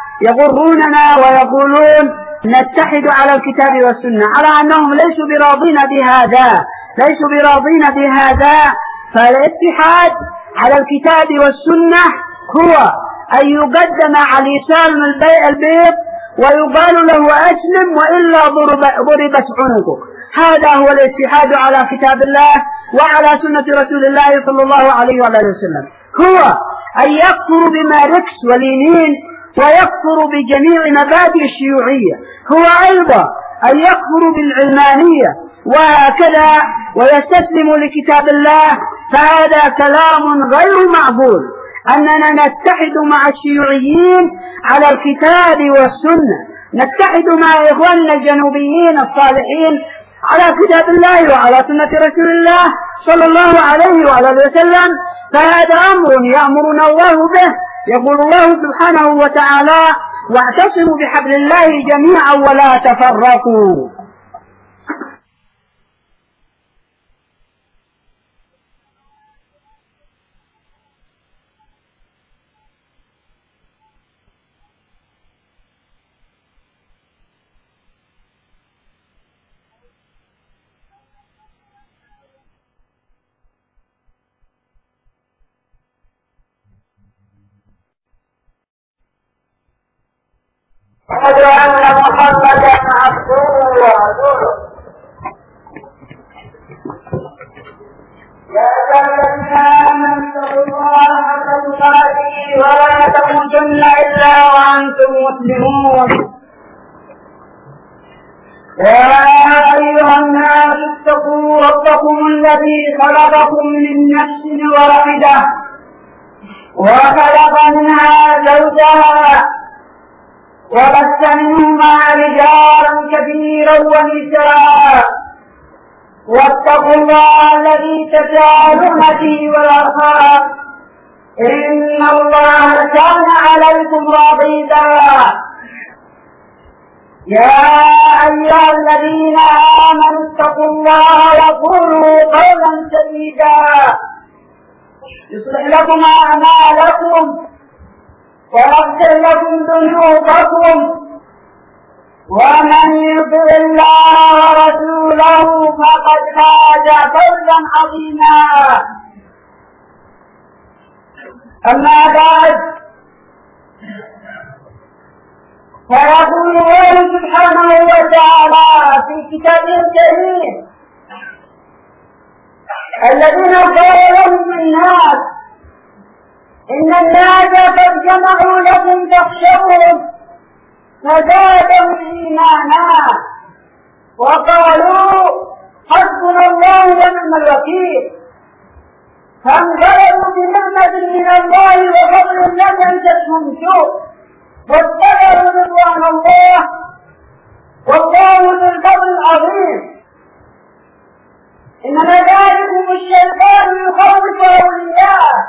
يغروننا ويقولون نتحد على الكتاب والسنة، على أنهم ليسوا براضين بهذا ليسوا براضين بهذا فالاتحاد على الكتاب والسنة هو أن يقدم على سالم البيض ويقال له أسلم وإلا ضربت عنقك. هذا هو الاتحاد على كتاب الله وعلى سنة رسول الله صلى الله عليه وسلم، هو أن يكفر بماركس ولينين ويكفر بجميع مبادئ الشيوعية، هو أيضا أن يكفر بالعلمانية وهكذا ويستسلم لكتاب الله. فهذا كلام غير معقول أننا نتحد مع الشيوعيين على الكتاب والسنة، نتحد مع إخواننا الجنوبيين الصالحين على كتاب الله وعلى سنة رسول الله صلى الله عليه وعلى وسلم. فهذا أمر يأمرنا الله به. يقول الله سبحانه وتعالى واعتصموا بحبل الله جميعا ولا تفرقوا. أشهد أن محمدا عبده ورسوله. يا أيها الذين آمنوا اتقوا الله حق تقاته ولا تموتن إلا وأنتم مسلمون. يا أيها الناس اتقوا ربكم الذي خلقكم من نفس واحدة وخلق منها زوجها وبث منهما رجالا كثيرا ونساء، واتقوا الله الذي تساءلون به والأرحام إن الله كان عليكم رقيبا. يا أيها الذين آمنوا اتقوا الله وقولوا قولا سديدا يصلح لكم أعمالكم ويغفر لكم ذنوبكم، ومن يطع الله ورسوله فقد فاز فوزا عظيما. أما بعد، فيقول الله سبحانه وتعالى في كتابه الكريم الذين قال لهم الناس إن الناس قد جمعوا لكم فاخشوهم فزادهم إيمانا وقالوا حسبنا الله ونعم الوكيل فانقلبوا بنعمة من الله وفضل لم يمسسهم سوء واتبعوا رضوان الله والله ذو الفضل العظيم. إنما ذلكم الشيطان يخوف أولياءه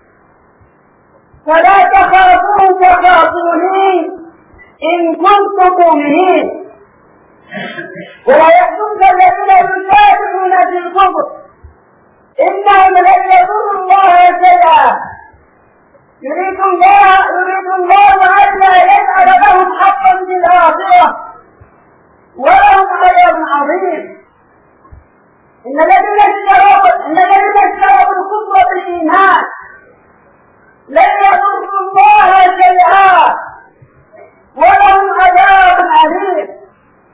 فلا تخافوه وخافوني إن كنتم مؤمنين. ولا يحزنك الذين يسارعون في الكفر إنهم لن يضروا الله شيئا يريد الله يريد الله ألا يجعل لهم حقا في الآخرة ولهم عذاب عظيم. إن الذين اشتروا إن الذين اشتروا الكفر بالإيمان لن يضروا الله شيئا ولهم عذاب عليم.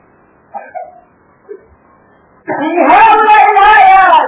في هؤلاء الآيات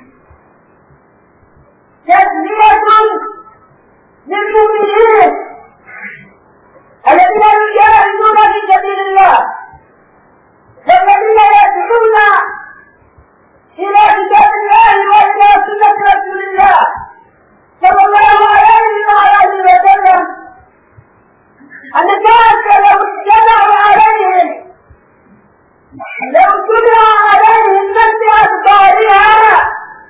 تسلية للمؤمنين الذين يجاهدون في سبيل الله والذين يدعون إلى كتاب الله وإلى سنة رسول الله صلى الله عليه وآله وسلم أن الناس لو اجتمعوا عليهم لو اجتمع عليهم من بأخبارها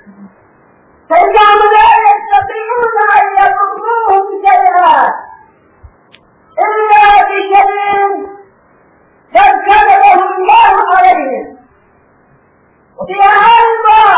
فإنهم لا يستطيعون أن يضروهم شيئا إلا بشيء قد كتبه الله عليهم. وفيها أيضا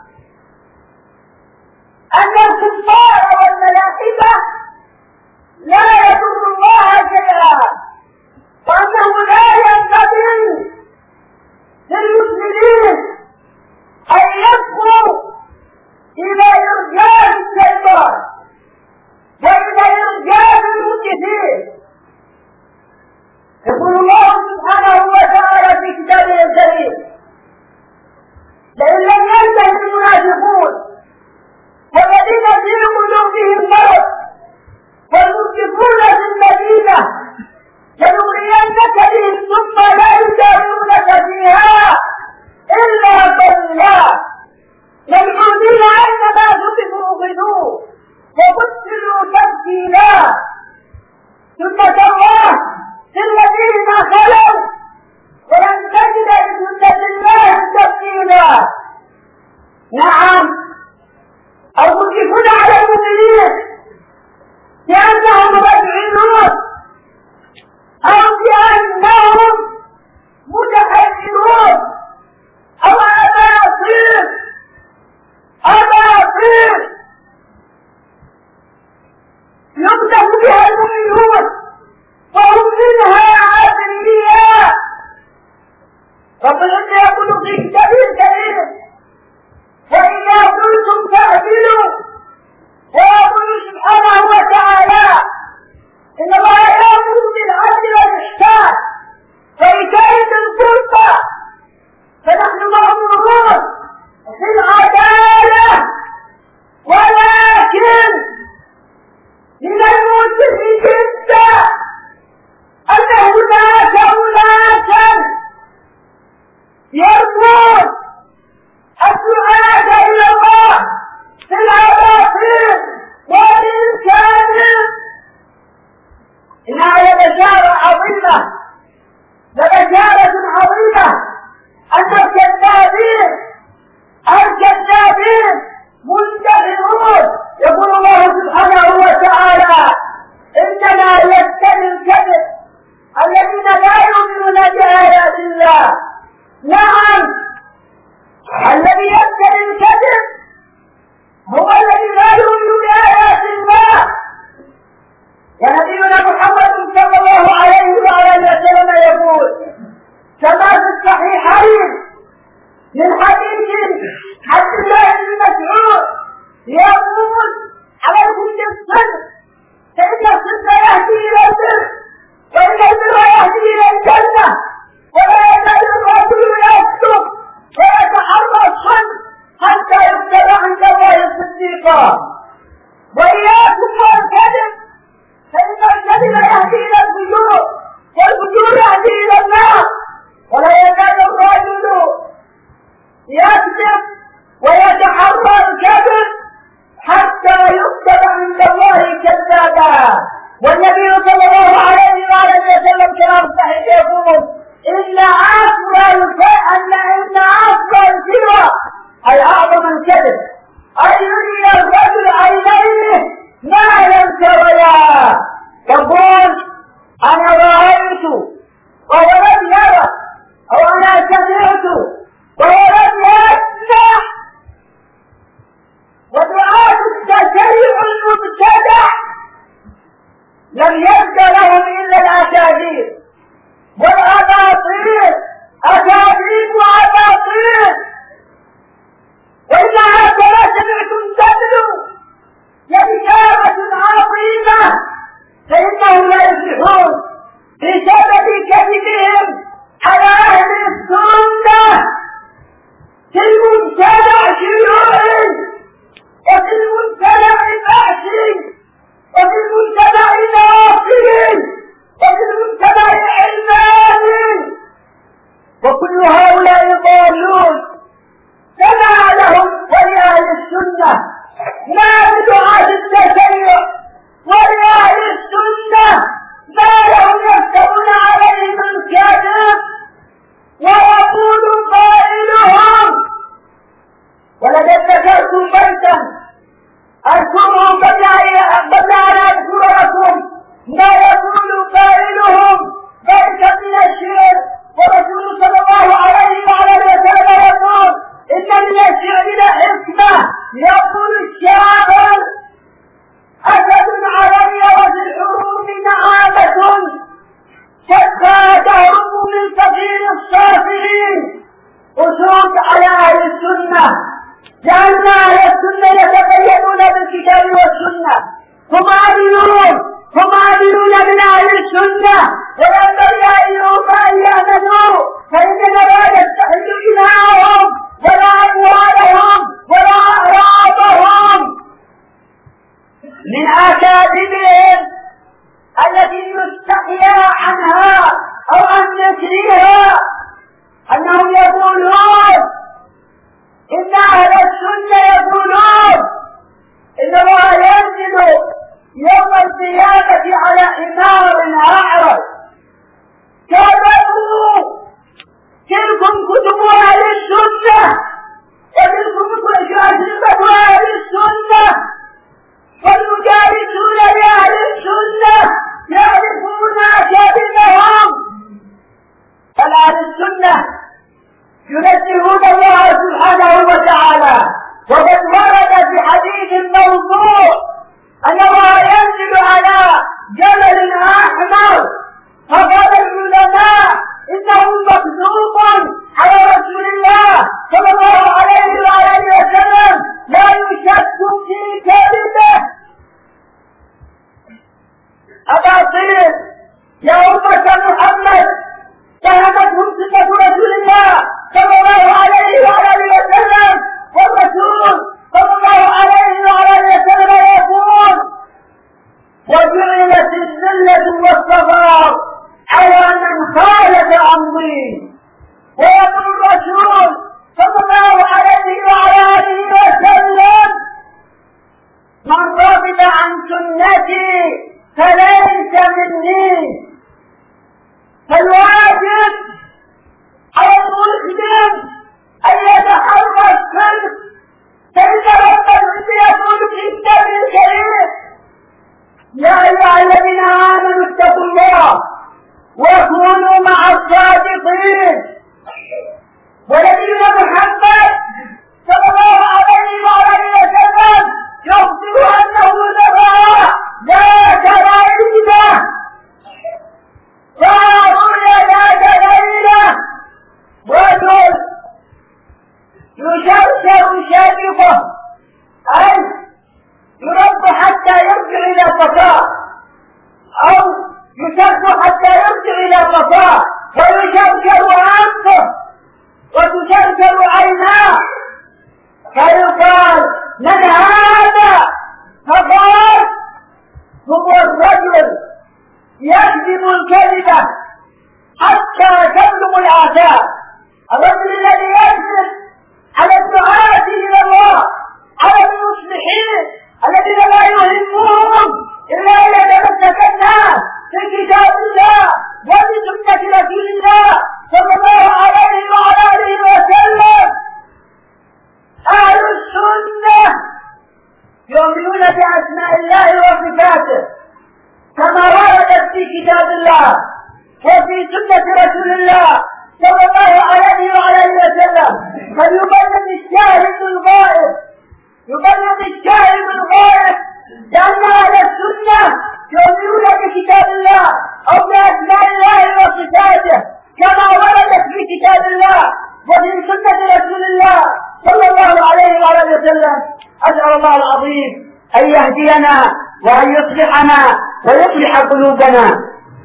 أن الكفار والملائكة لا يضر الله شيئا وأنه لا ينبغي للمسلمين أن يدخلوا إلى إرجاء الشيطان وإلى إرجاء المسلمين. يقول الله سبحانه وتعالى في كتابه الكريم لئن لم ينتهي المنافقون والذين في قلوبهم مرض والمشركون في المدينة لنغرينك بهم ثم لا يجاورونك فيها إلا قليلا ملعونين أينما ثقفوا أخذوا وقتلوا تقتيلا سنة الله في الذين خلوا ولن تجد لسنة الله تبديلا. نعم المشركون على المؤمنين لأنهم مبعدون أو لأنهم متحيرون أو أباطيل أباطيل يقذف بها المؤمنون وهم منها عادية. ربنا يقول في كتابه الكريم وإذا قلتم فاعدلوا ويقول سبحانه وتعالى إن الله يأمر بالعدل والإحسان وإيتاء ذي القربى فنحن مأمورون بالعدالة ولكن من المؤسف جدا أن هناك أناسا يرجون الدعاة إلى الله في العواطف والإنسان. إنها لبشارة عظيمة لبشارة عظيمة إن أصل أن إن أصل السوى أي أعظم الكذب أن يري الرجل عينيه ما لم تريا، يقول أنا رأيت وهو لم يرى، أو أنا سمعت وهو لم يسمع. ودعاة التشيع المبتدع لم يبق لهم إلا الأكاذيب والأباطيل، أكاذيب وأباطيل. وإذا هكذا سمعتم تبدو لكتابة عظيمة فإنهم لا يفلحون بسبب كذبهم على أهل السنة في المبتدع شيوعي وفي المبتدع فحشي وفي المبتدع ناصري وفي المبتدع علماني، وكل هؤلاء ضالون. فما لهم ولأهل السنة ما بدعاة التشيع ولأهل السنة ما لهم يفترون عليهم الكذب ويقول قائلهم. ولقد ذكرت بيتا أذكره قبل أن أذكر لكم ما يقول قائلهم بيتا من الشعر، ورسول صلى الله عليه وعلى وسلم يقول إن من الشعر لحكمة. يقول الشاعر أسد علي وفي الحروب نعامة شقى تهرب من سفير الصافرين. أسود على أهل السنة لأن أهل السنة يتقيدون بالكتاب والسنة، هم آمنون هم آمنون من أهل السنة، وينبغي أيهم أن يأمنوا، فإننا لا نستحل دماءهم ولا أموالهم ولا أعراضهم من أكاذيبهم التي يستحيا عنها أو عن ذكرها. أنهم يقولون إن أهل السنة يقولون إن الله ينزل يوم القيامة على حمار أعرج. كذبوا، تلكم كتب أهل السنة وتلكم أجوبة أهل السنة، والمجالسون لأهل السنة يعرفون كذبهم. فالأهل السنة ينزهون الله سبحانه وتعالى، وقد ورد في حديث موضوع أن الله ينزل على جبل أحمر، فقال العلماء إنه مكذوب على رسول الله صلى الله عليه وآله وسلم لا يشك في كذبه. أباطيل يا أمة محمد فهمتهم صفة رسول الله صلى الله عليه وآله وسلم، والرسول صلى الله عليه وآله وسلم يقول وجعلت الذلة والصغار على من خالف أمري. ويقول الرسول صلى الله عليه وآله وسلم من رغب عن سنتي فليس مني. فالواجب على المسلم أن يتحرى الصدق، فإن رب العزة يقول في الكتاب الكريم يا أيها الذين آمنوا اتقوا الله وكونوا مع الصادقين. ونبينا محمد صلى الله عليه وآله وسلم يخبر أنه نرى ذات ليلة قالوا ذات ليلة رجل يشرشر شرفه أي يرد حتى يرجع إلى قفاه، أو يشد حتى يرجع إلى قفاه، ويشد أسماء الله وصفاته كما وردت في كتاب الله وفي سنة رسول الله صلى الله عليه وآله وسلم. أسأل الله العظيم أن يهدينا وأن يصلحنا ويصلح قلوبنا.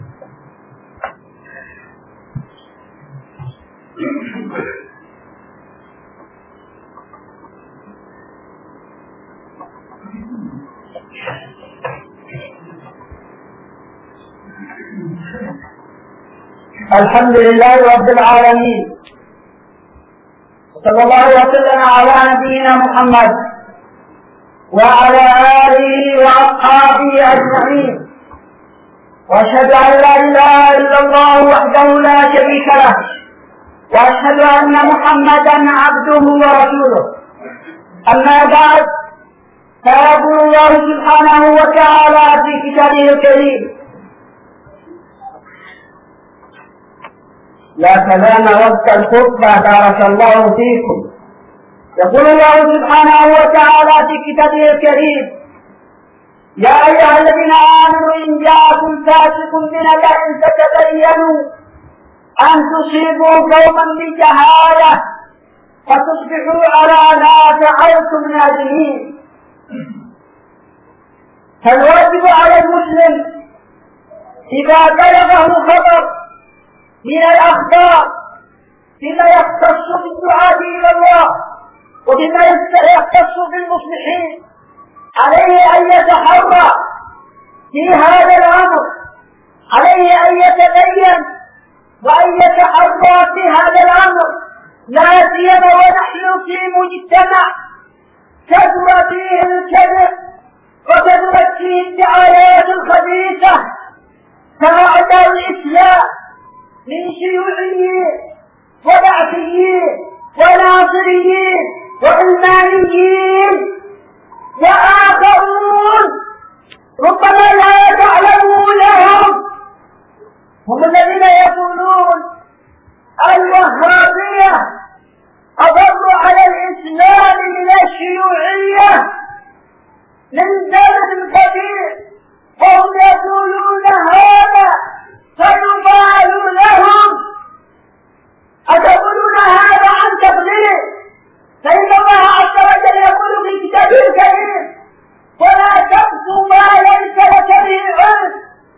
الحمد لله رب العالمين، صلى الله وسلم على نبينا محمد وعلى آله وأصحابه أجمعين، وأشهد أن لا إله إلا الله وحده لا شريك له، وأشهد أن محمدا عبده ورسوله. أما بعد، فيقول الله سبحانه وتعالى في كتابه الكريم: لا كلام وقت الخطبة بارك الله فيكم. يقول الله سبحانه وتعالى في كتابه الكريم: يا أيها الذين آمنوا إن جاءكم فاسق بنبأ فتبينوا أن تصيبوا قوما بجهالة فتصبحوا على ما فعلتم نادمين. فالواجب على المسلم إذا بلغه خبر من الأخبار فيما يختص بالدعاة إلى الله وفيما يختص بالمصلحين عليه أن يتحرى في هذا الأمر، عليه أن يتبين وأن يتحرى في هذا الأمر، لا سيما ونحن في مجتمع كثر فيه الكذب وكثرت فيه الدعايات الخبيثة كأعداء الإسلام من شيوعيين وبعثيين وناصريين وعلمانيين وآخرون ربما لا تعلمونهم، هم الذين يقولون الوهابية أضر على الإسلام من الشيوعية من زمن كبير، وهم يقولون هذا فيبال لهم. أتقولون هذا عن تقدير؟ فإن الله عز وجل يقول في كتابه الكريم: ولا تقف ما ليس لك به علم.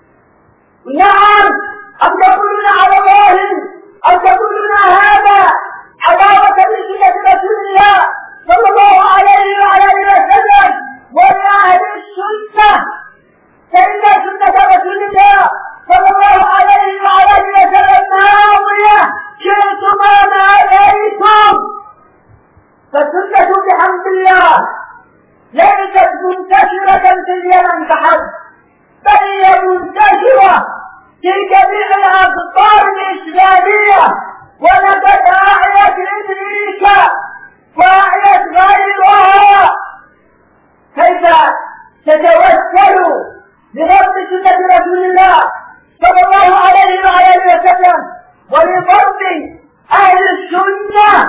نعم، أم تقولون على الله أم تقولون هذا عداوة لسنة رسول الله صلى الله عليه وعلى وسلم ولأهل السنة، فإن سنة رسول الله صلى الله عليه وعلى وسلم ماضية شئتم ما عليكم. فالسنة بحمد الله ليست منتشرة في اليمن فحسب، بل هي منتشرة في جميع الأقطار الإسلامية، ولقد أعيت أمريكا وأعيت غيرها. كيف تتوسل لضرب سنة رسول الله صلى الله عليه وعلى وسلم ولضرب أهل السنة؟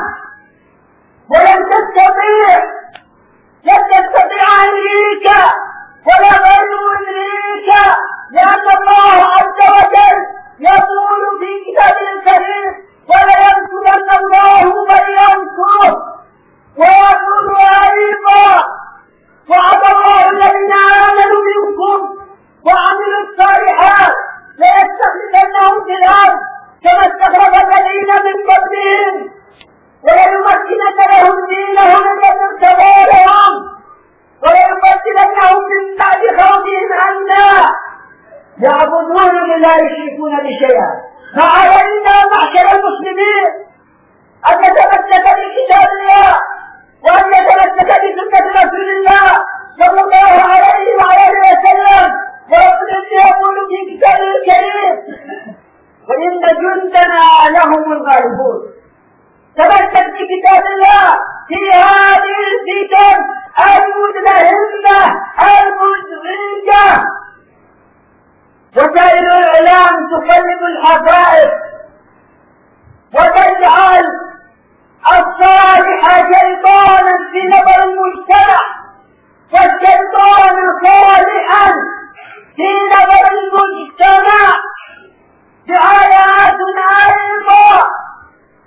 ولم تستطيع لن تستطيع أمريكا ولا غير أمريكا، لأن الله عز وجل يقول في كتابه الكريم: ولينصرن الله من ينصره. ويقول أيضا: وعد الله الذين آمنوا منكم وعملوا الصالحات ليستخلفنهم في الأرض كما استخلف الذين من قبلهم وليمكنن لهم دينهم الذي ارتضى لهم وليبدلنهم من بعد خوفهم أمنا يعبدونني لا يشركون بي شيئا. فعلينا معشر المسلمين أن نتمسك بكتاب الله وأن نتمسك بسنة رسول الله صلى الله عليه وعلى وسلم. وربنا يقول في كتابه الكريم: وإن جندنا لهم الغالبون. تمسك بكتاب الله في هذه الفتن المدلهمة المزعجة. وسائل الإعلام تقلب الحقائق وتجعل الصالح شيطانا في نظر المجتمع والشيطان صالحا في نظر المجتمع.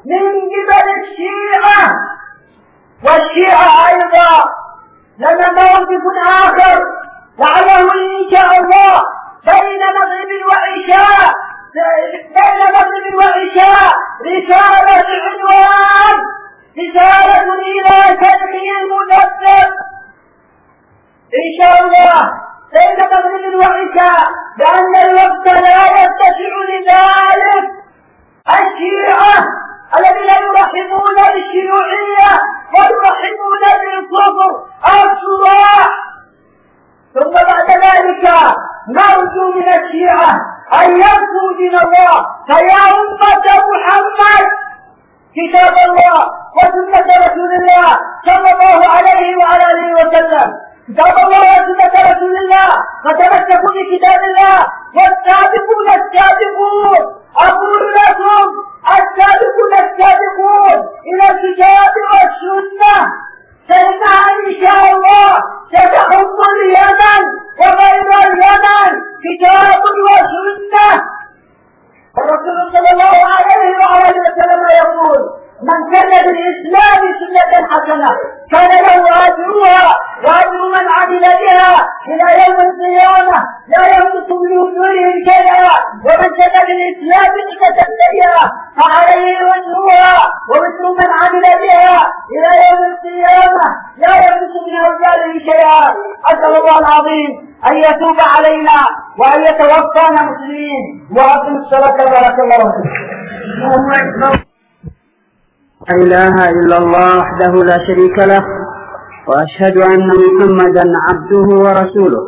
من قبل الشيعة، والشيعة أيضا لنا موقف آخر لعله إن شاء الله بين مغرب وعشاء بين مغرب وعشاء رسالة عنوان رسالة إلى تنمية المدبر إن شاء الله بين مغرب وعشاء، لأن الوقت لا يتسع لذلك. الشيعة الذين يرحبون بالشيوعية ويرحبون بالكفر الصراح، ثم بعد ذلك نرجو من الشيعة أن يبقوا دين الله. فيا أمة محمد كتاب الله وسنة رسول الله صلى الله عليه وعلى آله وسلم، كتاب الله وسنة رسول الله، فتمسكوا بكتاب الله. والسابقون السابقون أقول لكم السابقون السابقون إلى الكتاب والسنة فإنها إن شاء الله ستحط اليمن وغير اليمن كتاب وسنة. الرسول صلى الله عليه وآله وسلم يقول: من كان بالإسلام سنة حسنة كان له أجرها وأجر من عمل بها إلى يوم القيامة لا ينقص من أجورهم شيئا، ومن كان بالإسلام سنة سيئة فعليه وزرها ومثل من عمل بها إلى يوم القيامة لا ينقص من أوزاره شيئا. أسأل الله العظيم أن يتوب علينا وأن يتوفانا مسلمين. وأقم الصلاة بارك الله فيكم. لا إله إلا الله وحده لا شريك له، وأشهد أن محمدا عبده ورسوله.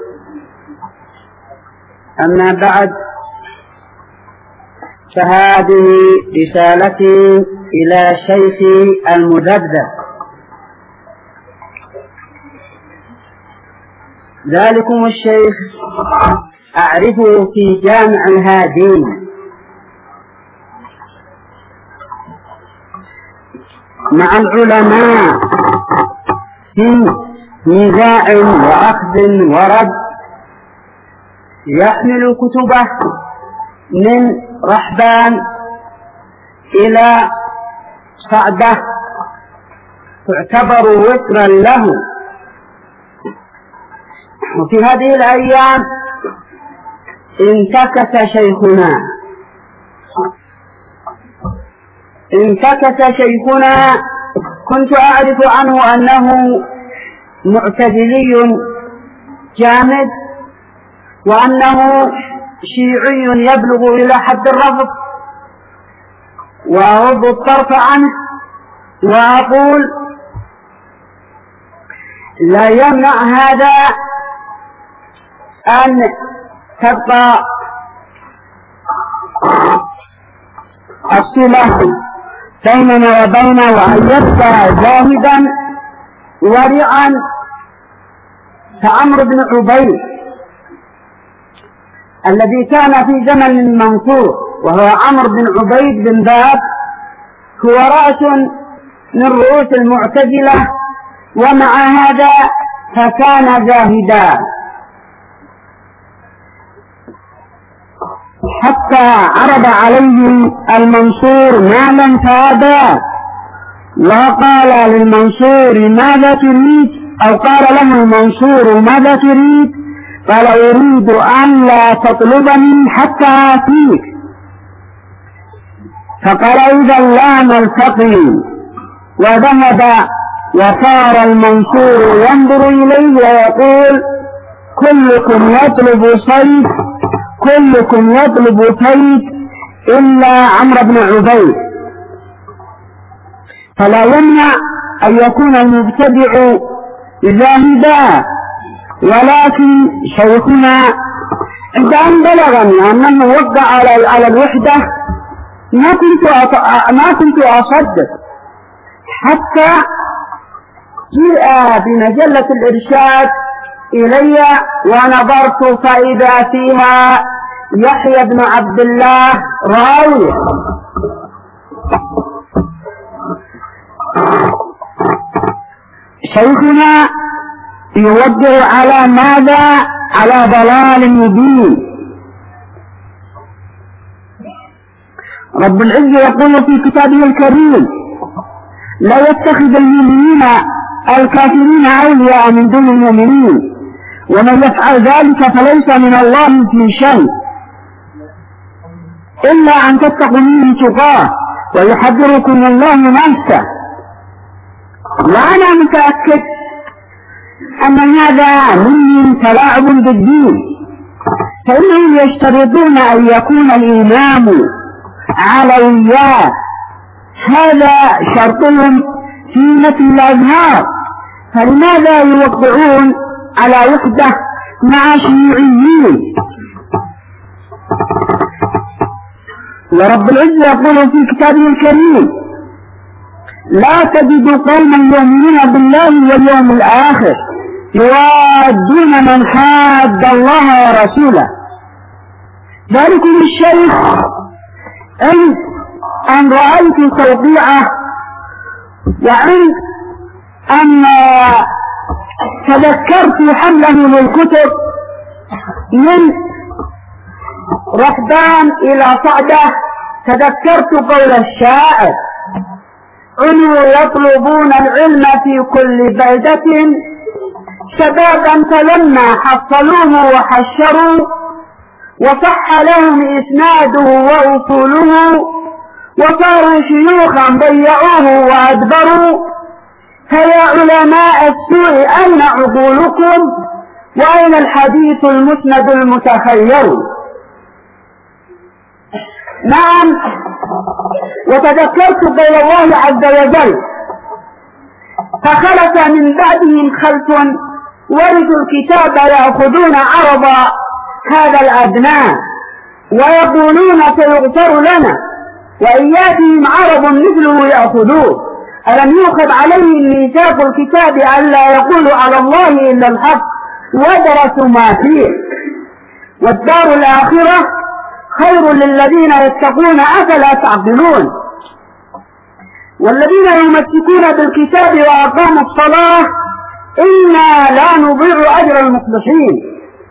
أما بعد، فهذه رسالتي إلى شيخي المذبذب. ذلكم الشيخ أعرفه في جامع الهادين مع العلماء في نزاع وأخذ ورد، يحمل كتبه من رحبان إلى صعدة تعتبر وترا له. وفي هذه الأيام انتكس شيخنا انتكس شيخنا كنت أعرف عنه أنه معتزلي جامد، وأنه شيعي يبلغ إلى حد الرفض، وأغض الطرف عنه وأقول لا يمنع هذا أن تبقى الصلة بيننا وبينه، وأن يبقى زاهدا ورعا كعمرو بن عبيد الذي كان في زمن المنصور، وهو عمرو بن عبيد بن باب، هو رأس من رؤوس المعتزلة، ومع هذا فكان زاهدا حتى عرض عليه المنصور مالا فأبى، وقال للمنصور ماذا تريد؟ أو قال له المنصور ماذا تريد؟ قال أريد أن لا تطلبني حتى آتيك. فقال إذا لا نلتقي، وذهب وصار المنصور ينظر إليه ويقول كلكم يطلب صيد كلكم يطلب صيد إلا عمرو بن عبيد. فلا يمنع أن يكون المبتدع زاهدا، ولكن شيخنا عند أن بلغني أنه وقع على على الوحدة ما كنت ما كنت أصدق، حتى جاء بمجلة الإرشاد إلي ونظرت فإذا فيها يحيى بن عبد الله راوي. شيخنا يوجه على ماذا؟ على ضلال مبين. رب العزة يقول في كتابه الكريم: لا يتخذ المؤمنين الكافرين أولياء من دون المؤمنين ومن يفعل ذلك فليس من الله في شيء إلا أن تتقوا منه تقاه ويحذركم الله نفسه. وأنا متأكد أن هذا من تلاعب بالدين، فإنهم يشترطون أن يكون الإمام علويا، هذا شرطهم في مثل الأزهار، فلماذا يوقعون على وحدة مع شيوعيين؟ ورب العزة يقول في كتابه الكريم: لا تجد قوما يؤمنون بالله واليوم الآخر يوادون من حاد الله ورسوله. ذلكم الشيخ أن أن رأيت توقيعه، وعند أن تذكرت حمله للكتب من رحبان إلى صعدة، تذكرت قول الشاعر: علوا يطلبون العلم في كل بلدة شبابا فلما حصلوه وحشروا وصح لهم إسناده وأصوله وصاروا شيوخا ضيعوه وأدبروا. فيا علماء السوء أين عقولكم وأين الحديث المسند المتخير؟ نعم، وتذكرت قول الله عز وجل: فخلف من بعدهم خلف ورثوا الكتاب يأخذون عرض هذا الأدنى ويقولون سيغفر لنا وإن يأتهم عرض مثله يأخذوه. ألم يؤخذ عليهم ميثاق الكتاب ألا يقولوا على الله إلا الحق ودرسوا ما فيه، والدار الآخرة خير للذين يتقون أفلا تعقلون. والذين يمسكون بالكتاب وأقاموا الصلاة إنا لا نضيع أجر المصلحين.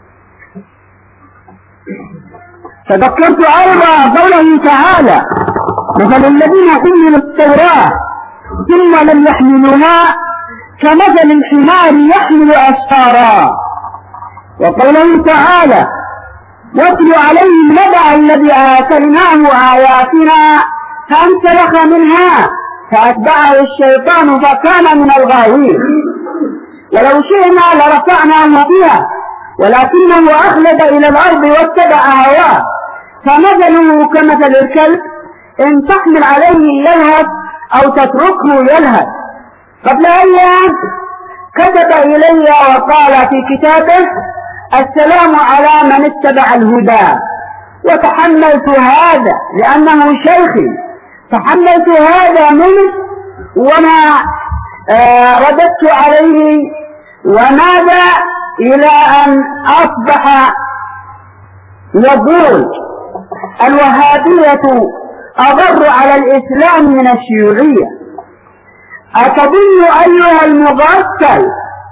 تذكرت أيضا قوله تعالى: مثل الذين حملوا التوراة ثم لم يحملوها كمثل الحمار يحمل أسفارا. وقوله تعالى: واتل عليهم نبأ الذي آتيناه آياتنا فانسلخ منها فأتبعه الشيطان فكان من الغاوين. ولو شئنا لرفعناه بها ولكنه أخلد إلى الأرض واتبع هواه فمثله كمثل الكلب إن تحمل عليه يلهث أو تتركه يلهث. قبل أيام كتب إلي وقال في كتابه: السلام على من اتبع الهدى. وتحملت هذا لأنه شيخي، تحملت هذا منه وما آه رددت عليه، وماذا إلى أن أصبح يقول الوهابية أضر على الإسلام من الشيوعية. أتظن أيها المغفل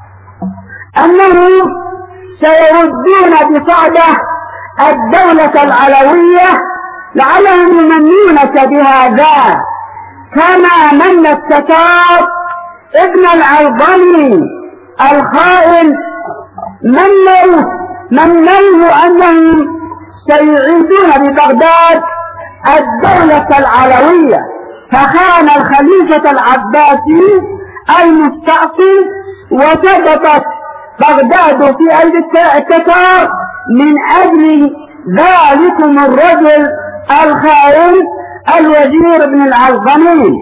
أنهم سيردون بصعدة الدولة العلوية لعلهم يمنونك بهذا كما من التتار ابن العلباني الخائن منوا منوا أنهم سيعيدون ببغداد الدولة العلوية، فخان الخليفة العباسي المستعصي وسقطت بغداد في أيدي التتار من أجل ذلكم الرجل الخائن الوزير بن العلقمي.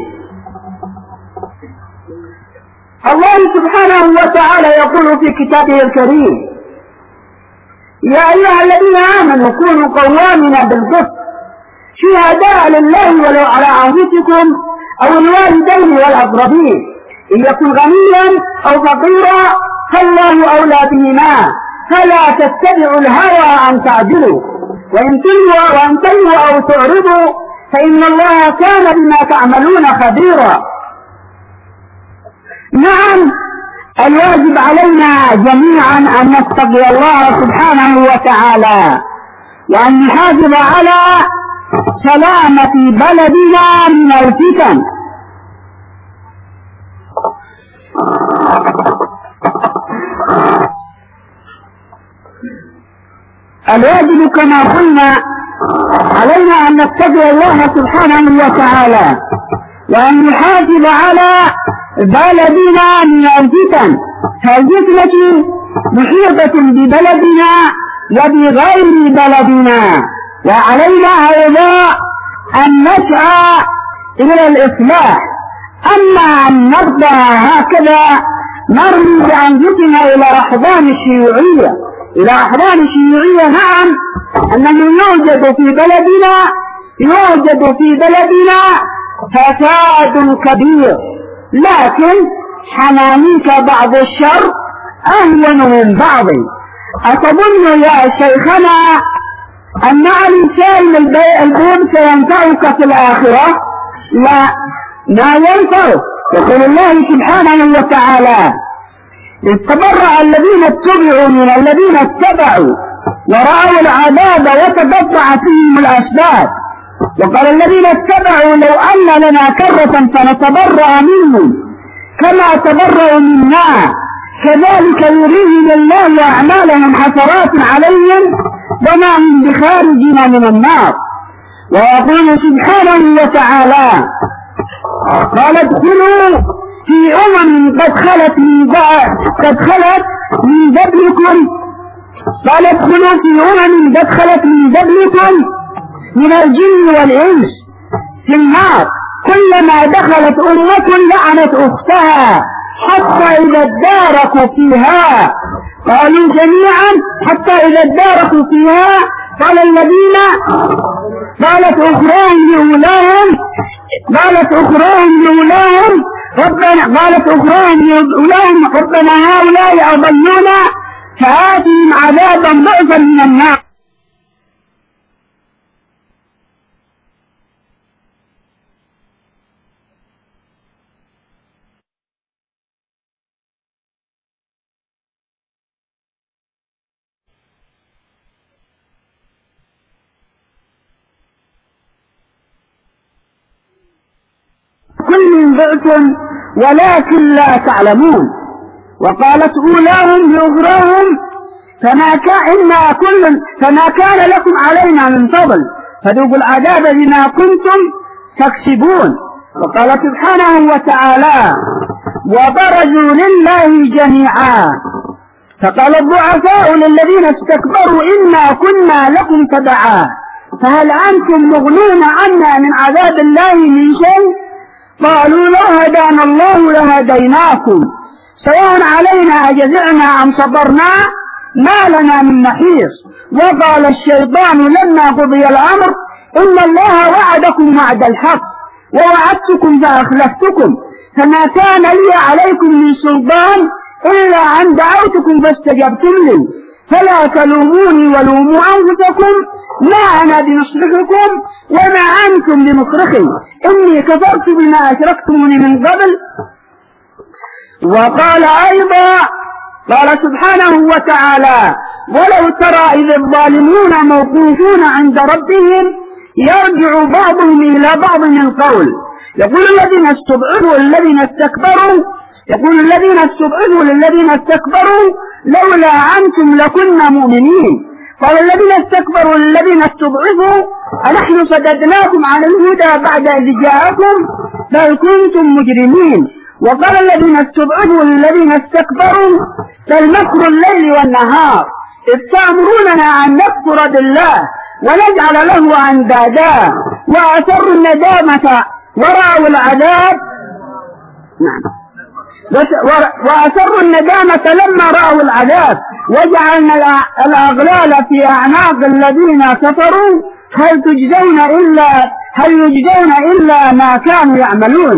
الله سبحانه وتعالى يقول في كتابه الكريم: يا أيها الذين آمنوا كونوا قوامين بالقسط شهداء لله ولو على أنفسكم أو الوالدين والأقربين إن يكن غنيا أو فقيرا فالله أولى بهما فلا تتبعوا الهوى أن تعدلوا وإن تلووا وإن تلووا أو تعرضوا فإن الله كان بما تعملون خبيرا. نعم، الواجب علينا جميعا أن نتقي الله سبحانه وتعالى وأن نحافظ على سلامة بلدنا من الفتن. الواجب كما قلنا علينا أن نتبع الله سبحانه وتعالى وأن نحافظ على بلدنا من الفتن، فالفتنة محيطة ببلدنا وبغير بلدنا، وعلينا أيضا أن نسعى إلى الإصلاح. أما أن نرضى هكذا نرمي بأنفسنا إلى أحضان الشيوعية إلى أحضان الشيوعية نعم أنه يوجد في بلدنا يوجد في بلدنا فساد كبير، لكن حنانيك بعض الشر أهون من بعض. أتظن يا شيخنا أن الإنسان البيض سينفعك في الآخرة؟ لا، ما ينفعك. يقول الله سبحانه وتعالى: استبرأ الذين اتبعوا من الذين اتبعوا ورأوا العذاب وتقطعت فيهم الأسباب. وقال الذين اتبعوا: لو أن لنا كرة فنتبرأ منهم كما تبرأوا منا كذلك يريهم الله أعمالهم حسرات عليهم وما هم بخارجين من النار. ويقول سبحانه وتعالى: قال ادخلوا في أمم قد خلت من قد خلت من قبلكم قال ادخلوا في أمم قد خلت من قبلكم من الجن والإنس في النار كلما دخلت أمة لعنت أختها حتى إذا اداركوا فيها قالوا جميعا حتى إذا اداركوا فيها قال الذين قالت أخراهم لأولاهم قالت أخراهم لأولاهم ربنا قالت أخراهم لأولاهم ربنا هؤلاء أضلونا فآتهم عذابا ضعفا من النار. كل ضعف ولكن لا تعلمون. وقالت أولاهم لأخراهم فما كان كل فما كان لكم علينا من فضل فذوقوا العذاب بما كنتم تكسبون. وقال سبحانه وتعالى: وبرزوا لله جميعا فقال الضعفاء للذين استكبروا إنا كنا لكم تبعا فهل أنتم مغنون عنا من عذاب الله من شيء؟ قالوا لو هدانا الله لهديناكم سواء علينا أجزعنا أم صبرنا ما لنا من محيص. وقال الشيطان لما قضي الأمر إن الله وعدكم وعد الحق ووعدتكم فأخلفتكم فما كان لي عليكم من سلطان إلا أن دعوتكم فاستجبتم لي فلا تلوموني ولوموا أنفسكم ما أنا بمصرخكم وما أنتم بمصرخي إني كفرت بما أشركتموني من قبل. وقال أيضا قال سبحانه وتعالى: ولو ترى إذ الظالمون موقوفون عند ربهم يرجع بعضهم إلى بعض من قول يقول الذين استضعفوا للذين استكبروا يقول الذين استضعفوا للذين استكبروا لولا أنتم لكنا مؤمنين. قال الذين استكبروا للذين استضعفوا أنحن صددناكم عن الهدى بعد إذ جاءكم بل كنتم مجرمين. وقال الذين استضعفوا للذين استكبروا بل مكر الليل والنهار إذ تأمروننا أن نكفر بالله ونجعل له أندادا وأسروا الندامة ورأوا العذاب نعم وأسروا الندامة لما رأوا العذاب وجعلنا الأغلال في أعناق الذين كفروا هل تجزون إلا هل يجزون إلا ما كانوا يعملون.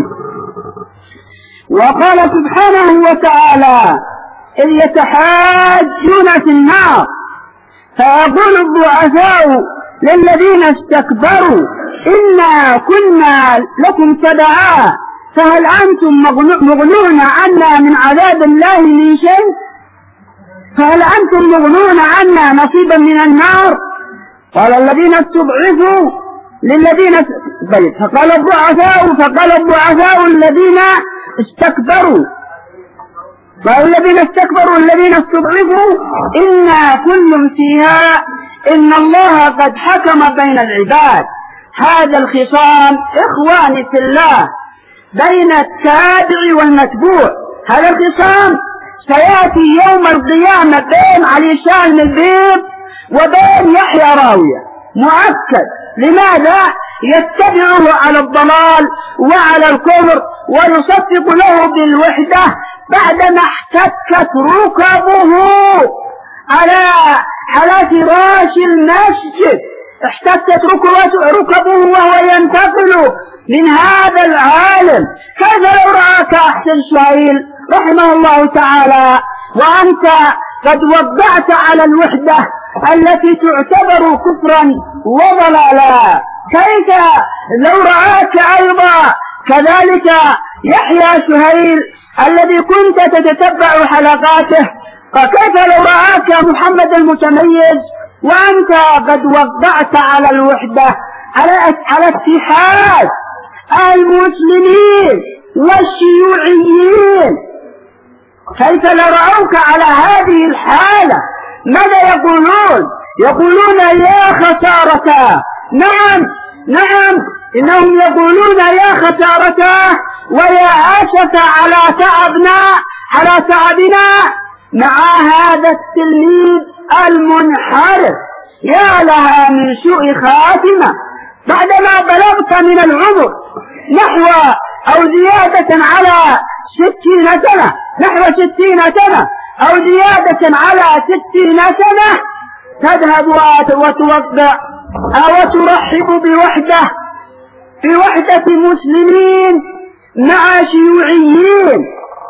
وقال سبحانه وتعالى: إذ يتحاجون في النار فيقول الضعفاء للذين استكبروا إنا كنا لكم تبعا فهل أنتم مغنون عنا من عذاب الله من شيء؟ فهل أنتم مغنون عنا نصيبا من النار؟ قال الذين استضعفوا للذين طيب فقال الضعفاء فقال الضعفاء الذين استكبروا قالوا الذين استكبروا الذين استضعفوا إنا كل فيها إن الله قد حكم بين العباد. هذا الخصام إخواني في الله بين التابع والمتبوع، هذا الخصام سيأتي يوم القيامة بين علي شان البيض وبين يحيى راوية مؤكد. لماذا؟ يتبعه على الضلال وعلى الكفر ويصفق له بالوحدة بعدما احتكت ركبه على على فراش المسجد، احتكت ركبه وهو ينتقل من هذا العالم. كيف لو رآك أحسن سهيل رحمه الله تعالى وأنت قد وضعت على الوحدة التي تعتبر كفرا وضلالا؟ كيف لو رآك أيضا كذلك يحيى سهيل الذي كنت تتتبع حلقاته؟ فكيف لو رآك محمد المتميز وأنت قد وضعت على الوحدة على على اتحاد المسلمين والشيوعيين؟ كيف لو رأوك على هذه الحالة ماذا يقولون؟ يقولون يا خسارته. نعم نعم إنهم يقولون يا خسارته ويا أسف على تعبنا على تعبنا مع هذا التلميذ المنحرف. يا لها من سوء خاتمة بعدما بلغت من العمر نحو أو زيادة على ستين سنة نحو ستين سنة أو زيادة على ستين سنة تذهب وتوضع أو ترحب بوحدة بوحدة مسلمين مع شيوعيين،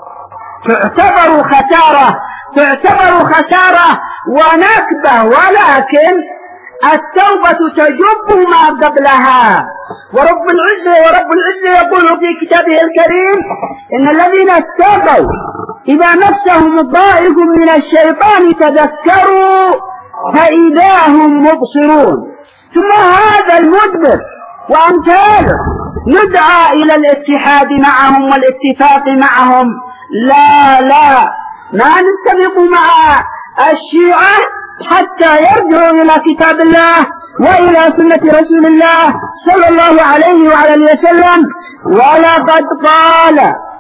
تعتبر خسارة تعتبر خسارة ونكبة. ولكن التوبة تجب ما قبلها. ورب العزة ورب العزة يقول في كتابه الكريم إن الذين اتقوا إذا مسهم الضائق من الشيطان تذكروا فإذا هم مبصرون. ثم هذا المدبر وأمثاله ندعى إلى الاتحاد معهم والاتفاق معهم. لا لا ما نتفق مع الشيعة حتى يرجعوا إلى كتاب الله وإلى سنة رسول الله صلى الله عليه وعلى اله وسلم. ولقد قال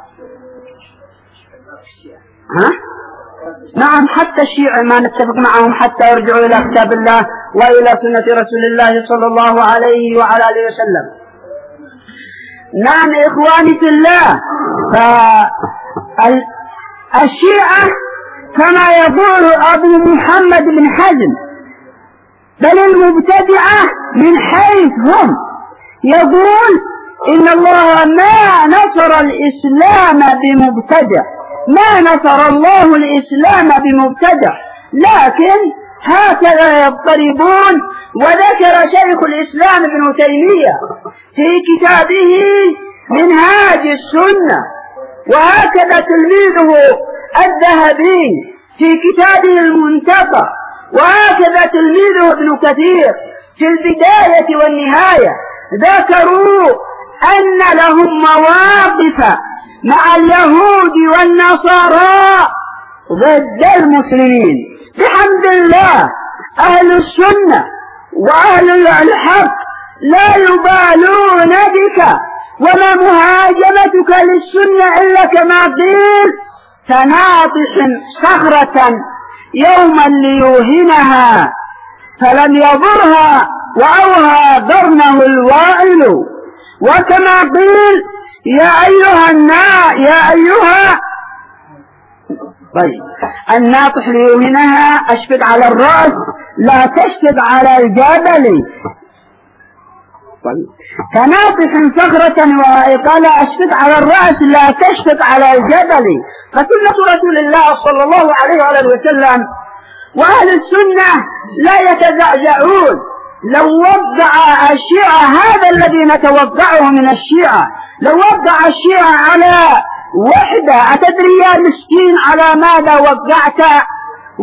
ها؟ نعم حتى الشيعة ما نتفق معهم حتى يرجعوا إلى كتاب الله وإلى سنة رسول الله صلى الله عليه وعلى اله وسلم. نعم إخواني في الله، فالشيعة كما يقول أبو محمد بن حزم بل المبتدعة من حيث هم يقول إن الله ما نصر الإسلام بمبتدع، ما نصر الله الإسلام بمبتدع، لكن هكذا يضطربون. وذكر شيخ الإسلام ابن تيمية في كتابه منهاج السنة، وهكذا تلميذه الذهبي في كتابه المنتقى، وهكذا تلميذه ابن كثير في البداية والنهاية، ذكروا أن لهم مواقف مع اليهود والنصارى ضد المسلمين. بحمد الله أهل السنة وأهل الحق لا يبالون بك وما مهاجمتك للسنة إلا كما قيل كناطح صخرة يوما ليوهنها فلم يضرها وأوهى ضرنه الوائل. وكما قيل يا أيها النا يا أيها طيب الناطح ليوهنها أشفد على الرأس لا تشفد على الجبل. طيب كناطح صخرة وقال أشفد على الرأس لا تشفد على الجبل. فسنة رسول الله صلى الله عليه وآله وسلم وأهل السنة لا يتزعزعون. لو وضع الشيعة هذا الذي نتوضعه من الشيعة، لو وضع الشيعة على وحدة، أتدري يا مسكين على ماذا وضعت؟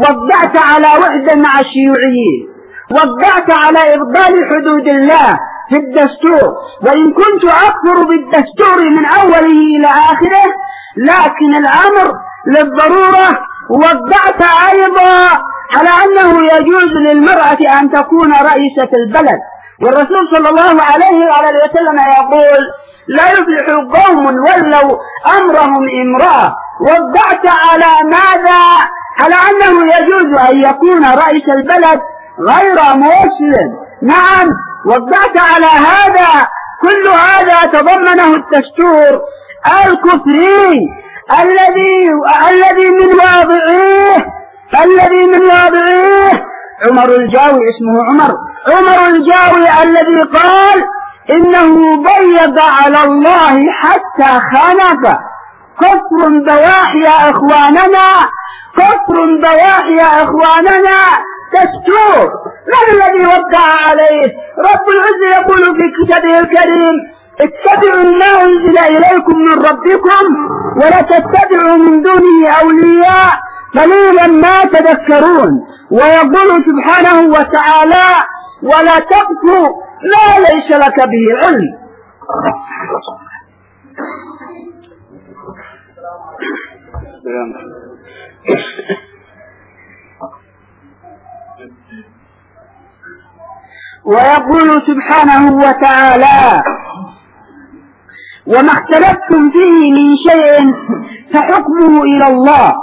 وضعت على وحدة مع الشيوعيين، وضعت على إبطال حدود الله في الدستور، وإن كنت أكفر بالدستور من أوله إلى آخره، لكن الأمر للضرورة. وضعت أيضا على أنه يجوز للمرأة أن تكون رئيسة البلد، والرسول صلى الله عليه وعلى وسلم يقول لا يفلح قوم ولوا أمرهم امرأة. وضعت على ماذا؟ على أنه يجوز أن يكون رئيس البلد غير مسلم. نعم، وضعت على هذا. كل هذا تضمنه الدستور الكفري الذي الذي من واضعيه الذي من واضعيه عمر الجاوي، اسمه عمر عمر الجاوي، الذي قال إنه ضيق على الله حتى خانق. كفر بواح يا إخواننا، كفر بواح يا إخواننا. دستور من الذي وقع عليه؟ رب العزة يقول في كتابه الكريم اتبعوا ما أنزل إليكم من ربكم ولا تتبعوا من دونه أولياء قليلا ما تذكرون. ويقول سبحانه وتعالى ولا تقف ما ليس لك به علم. ويقول سبحانه وتعالى وما اختلفتم فيه من شيء فحكمه إلى الله.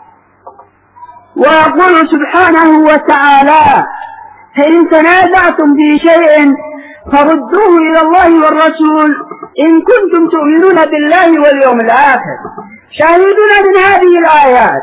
ويقول سبحانه وتعالى فإن تنازعتم في شيء فردوه إلى الله والرسول إن كنتم تؤمنون بالله واليوم الآخر. شاهدنا من هذه الآيات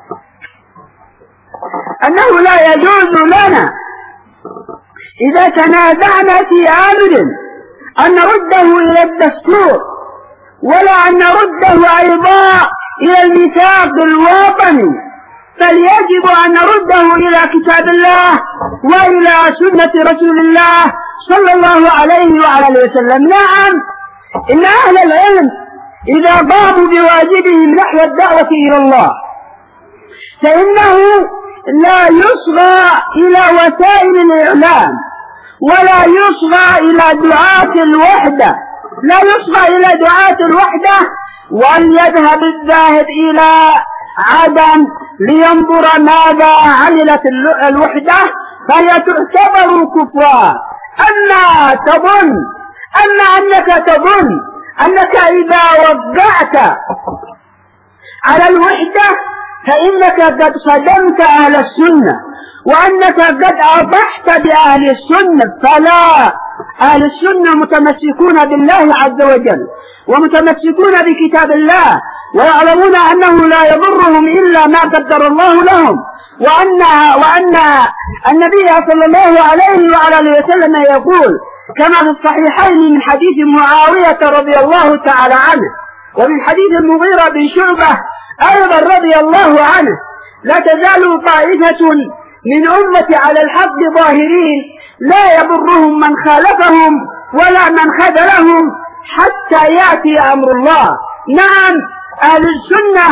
أنه لا يجوز لنا إذا تنازعنا في أمر أن نرده إلى الدستور، ولا أن نرده أيضا إلى الميثاق الوطني، بل يجب أن نرده إلى كتاب الله وإلى سنة رسول الله صلى الله عليه وعلى وسلم. نعم، إن أهل العلم إذا قاموا بواجبهم نحو الدعوة إلى الله فإنه لا يصغى إلى وسائل الإعلام ولا يصغى إلى دعاة الوحدة لا يصغى إلى دعاة الوحدة وليذهب الذاهب إلى عدن لينظر ماذا عملت الوحدة فهي تعتبر كفرا. أما تظن أما أنك تظن أنك إذا وقعت على الوحدة فإنك قد صدمت أهل السنة وأنك قد أضحت بأهل السنة، فلا. أهل السنة متمسكون بالله عز وجل ومتمسكون بكتاب الله ويعلمون أنه لا يضرهم إلا ما قدر الله لهم، وأن وأن النبي صلى الله عليه وعلى وسلم يقول كما في الصحيحين من حديث معاوية رضي الله تعالى عنه ومن حديث المغيرة بن شعبة أيضا رضي الله عنه لا تزال طائفة من أمتي على الحق ظاهرين لا يضرهم من خالفهم ولا من خذلهم حتى يأتي أمر الله. نعم، أهل السنة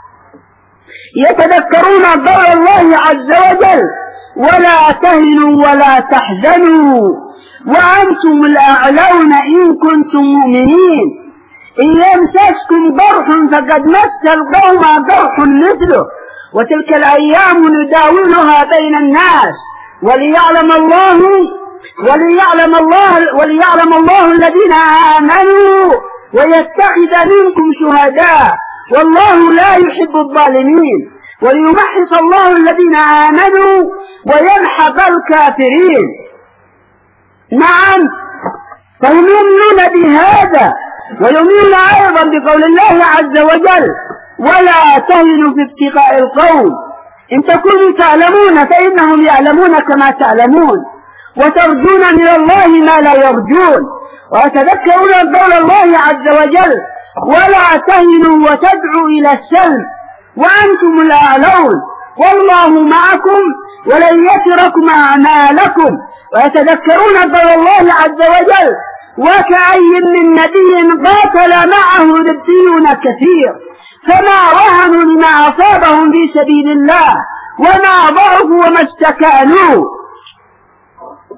يتذكرون قول الله عز وجل ولا تهنوا ولا تحزنوا وأنتم الأعلون إن كنتم مؤمنين إن يمسسكم قرح فقد مس القوم قرح مثله وتلك الأيام نداولها بين الناس وليعلم الله وليعلم الله وليعلم الله الذين آمنوا ويتخذ منكم شهداء والله لا يحب الظالمين وليمحص الله الذين آمنوا ويمحق الكافرين. نعم، فهم يؤمنون بهذا ويؤمنون أيضا بقول الله عز وجل ولا تهنوا في ابتغاء القوم إن تكونوا تعلمون فإنهم يعلمون كما تعلمون وترجون من الله ما لا يرجون ويتذكرون قول الله عز وجل ولا تهنوا وتدعوا إلى السلم وأنتم الأعلون والله معكم ولن يتركم أعمالكم ويتذكرون قول الله عز وجل وكأي من نبي قاتل معه ربيون كثير فما وهنوا لما أصابهم في سبيل الله وما ضعفوا وما استكانوا.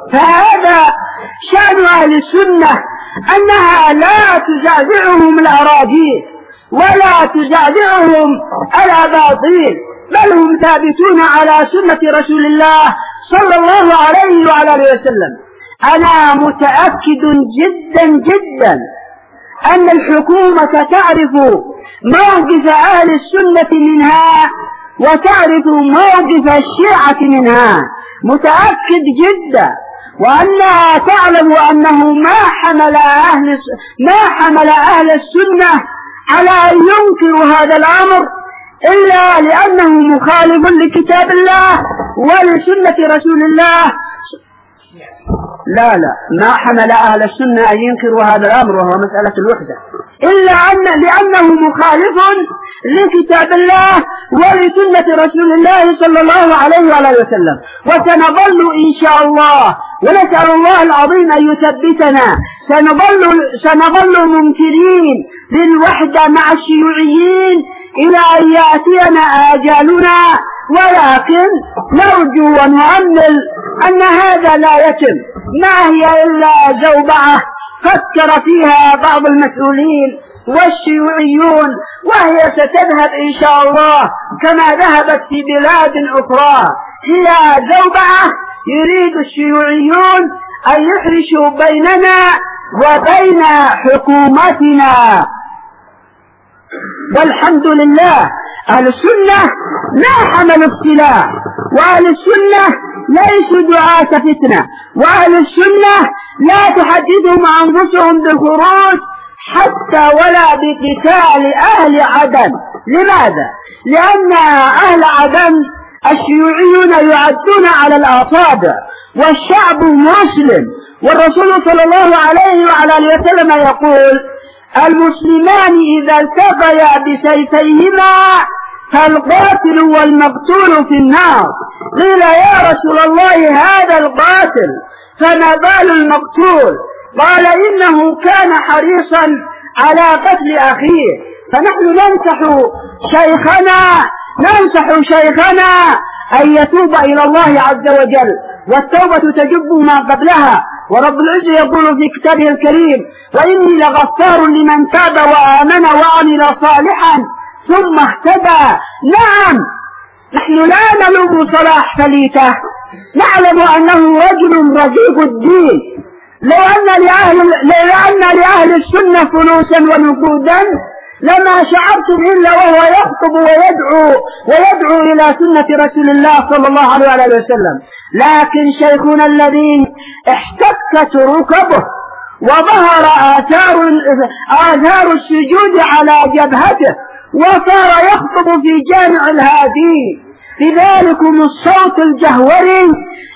فهذا شأن أهل السنة، أنها لا تزعزعهم الأراجيل ولا تزعزعهم الأباطيل، بل هم ثابتون على سنة رسول الله صلى الله عليه وعلى آله وسلم. أنا متأكد جدا جدا أن الحكومة تعرف موقف أهل السنة منها وتعرف موقف الشيعة منها، متأكد جدا، وأنها تعلم أنه ما حمل أهل ما حمل أهل السنة على أن ينكروا هذا الأمر إلا لأنه مخالف لكتاب الله ولسنة رسول الله. لا لا ما حمل أهل السنة أن ينكروا هذا الأمر وهو مسألة الوحدة إلا أن لأنه مخالف لكتاب الله ولسنة رسول الله صلى الله عليه وآله وسلم. وسنظل إن شاء الله، ونسأل الله العظيم أن يثبتنا، سنظل, سنظل منكرين للوحدة مع الشيوعيين إلى أن يأتينا آجالنا، ولكن نرجو ونؤمل أن هذا لا يتم، ما هي إلا زوبعة فكر فيها بعض المسؤولين والشيوعيون، وهي ستذهب إن شاء الله كما ذهبت في بلاد أخرى. هي زوبعة يريد الشيوعيون أن يحرشوا بيننا وبين حكومتنا. والحمد لله أهل السنة لا حملوا السلاح، وأهل السنة ليسوا دعاة فتنة، وأهل السنة لا تحدثهم أنفسهم بالخروج حتى ولا بقتال أهل عدن. لماذا؟ لأن أهل عدن الشيوعيون يعدون على الأصابع، والشعب مسلم، والرسول صلى الله عليه وعلى آله وسلم يقول: المسلمان إذا التقيا بسيفيهما فالقاتل والمقتول في النار. قيل: يا رسول الله هذا القاتل، فما بال المقتول؟ قال: إنه كان حريصا على قتل أخيه. فنحن ننصح شيخنا ننصح شيخنا أن يتوب إلى الله عز وجل، والتوبة تجب ما قبلها، ورب العزة يقول في كتابه الكريم: وإني لغفار لمن تاب وآمن وعمل صالحا ثم اهتدى. نعم، نحن لا نلوم صلاح فليته، نعلم أنه رجل رقيق الدين. لو أن لأهل, لو أن لأهل السنة فلوسا ونقودا لما شعرتم إلا وهو يخطب ويدعو ويدعو إلى سنة رسول الله صلى الله عليه وسلم. لكن شيخنا الذي احتكت ركبه وظهر آثار, آثار السجود على جبهته وصار يخطب في جامع الهادي بذلكم الصوت الجهوري،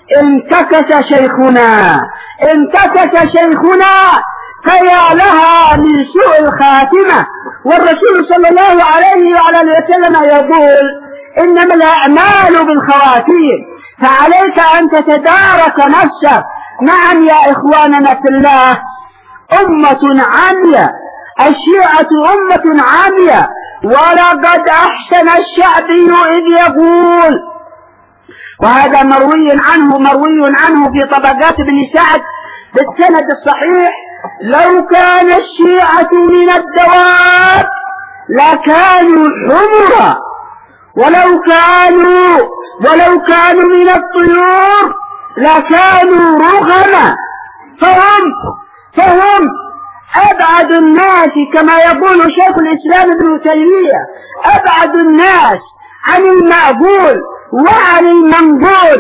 انتكس شيخنا انتكس شيخنا فيا لها من سوء الخاتمة. والرسول صلى الله عليه وعلى وسلم يقول: إنما الأعمال بالخواتيم، فعليك أن تتدارك نفسك. نعم يا إخواننا في الله، أمة عامية، الشيعة أمة عامية. ولقد أحسن الشعبي إذ يقول، وهذا مروي عنه مروي عنه في طبقات ابن سعد بالسند الصحيح: لو كان الشيعة من الدواب لكانوا حمرا، ولو كانوا ولو كانوا من الطيور لكانوا رغما. فهم فهم أبعد الناس، كما يقول شيخ الإسلام ابن تيمية، أبعد الناس عن المعقول وعن المنقول،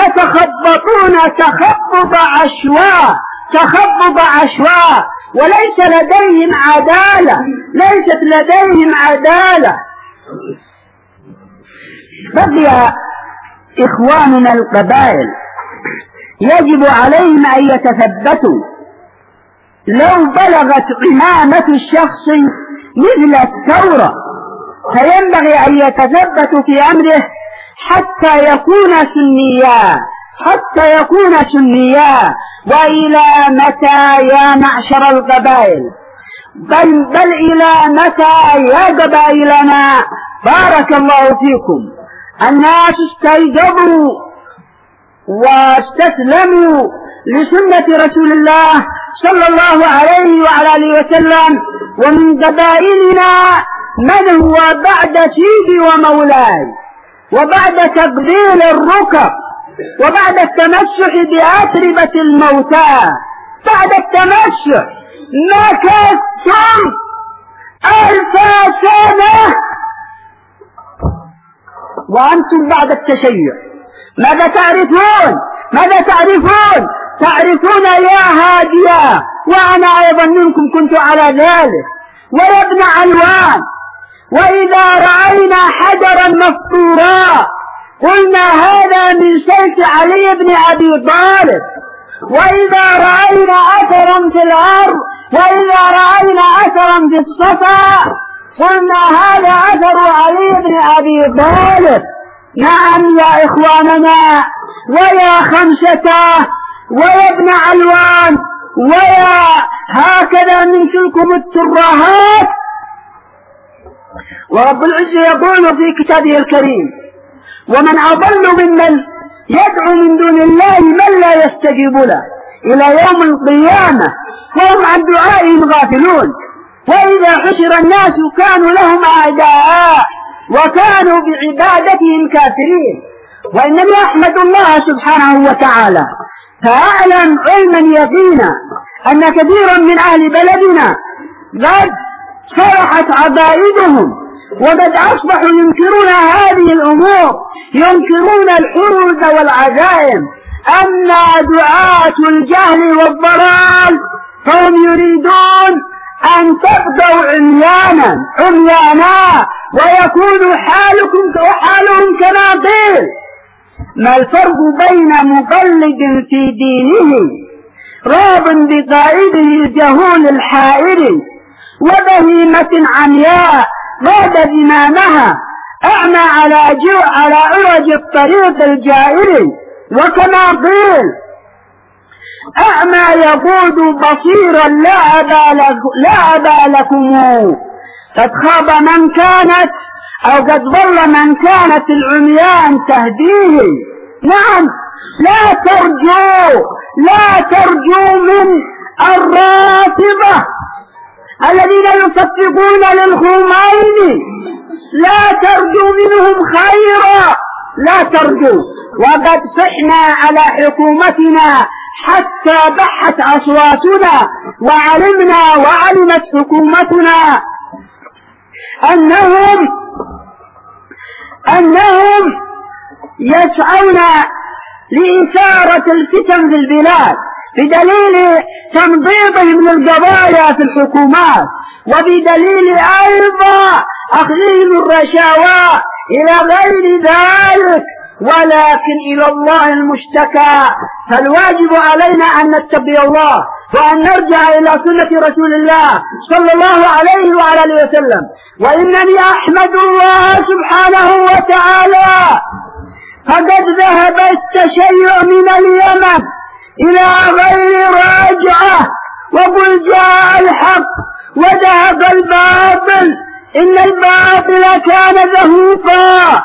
يتخبطون تخبط عشواء تخبط عشواء وليس لديهم عدالة ليست لديهم عدالة. بقي إخواننا القبائل يجب عليهم أن يتثبتوا. لو بلغت عمامة الشخص مثل الثورة فينبغي أن يتثبتوا في أمره حتى يكون سنيا حتى يكون سنيا. وإلى متى يا معشر القبائل؟ بل, بل إلى متى يا قبائلنا؟ بارك الله فيكم. الناس استيقظوا واستسلموا لسنة رسول الله صلى الله عليه وعلى آله وسلم. ومن قبائلنا من هو بعد سيدي ومولاي، وبعد تقبيل الركب، وبعد التمسح بأتربة الموتى، بعد التمسح مكثتم ألف سنة وأنتم بعد التشيع. ماذا تعرفون؟ ماذا تعرفون؟ تعرفون يا هاديا، وأنا أيضا منكم كنت على ذلك. ويا ابن علوان، وإذا رأينا حجرا مفطورا قلنا هذا من سيف علي بن أبي طالب، وإذا رأينا أثرا في الأرض، وإذا رأينا أثرا في الصفا قلنا هذا أثر علي بن أبي طالب. نعم يا إخواننا، ويا خمسة، ويا ابن علوان، ويا هكذا من تلكم الترهات. ورب العزة يقول في كتابه الكريم: ومن أضل ممن يدعو من دون الله من لا يستجيب له إلى يوم القيامة وهم عن دعائهم غافلون. وإذا حشر الناس كانوا لهم أعداء وكانوا بعبادتهم كافرين. وإنني أحمد الله سبحانه وتعالى فأعلم علما يقينا أن كثيرا من أهل بلدنا قد صرحت عبائدهم، وقد أصبحوا ينكرون هذه الأمور، ينكرون الحروز والعزائم. أما دعاة الجهل والضلال فهم يريدون أن تبقوا عميانا عميانا ويكون حالكم وحالهم كما قيل. ما الفرق بين مقلد في دينه راض بقائده الجهول الحائر، وبهيمة عمياء غاب زمامها أعمى على جوع على عرج الطريق الجائر. وكما قيل: أعمى يقود بصيرا لا أبا لا أبا لكم. قد خاب من كانت أو قد ضل من كانت العميان تهديه. نعم، لا ترجو لا ترجو من الرافضة الذين يصفقون للخميني، لا ترجو منهم خيرا، لا ترجو. وقد صحنا على حكومتنا حتى بحت أصواتنا، وعلمنا وعلمت حكومتنا أنهم أنهم يسعون لإثارة الفتن في البلاد بدليل تنظيمهم للقضايا في الحكومات، وبدليل أيضا أخذهم الرشاوى إلى غير ذلك. ولكن إلى الله المشتكى، فالواجب علينا أن نتقي الله وأن نرجع إلى سنة رسول الله صلى الله عليه وعلى آله وسلم. وإنني أحمد الله سبحانه وتعالى فقد ذهب التشيع من اليمن إلى غير راجعة، وقل جاء الحق وذهب الباطل إن الباطل كان زهوقا.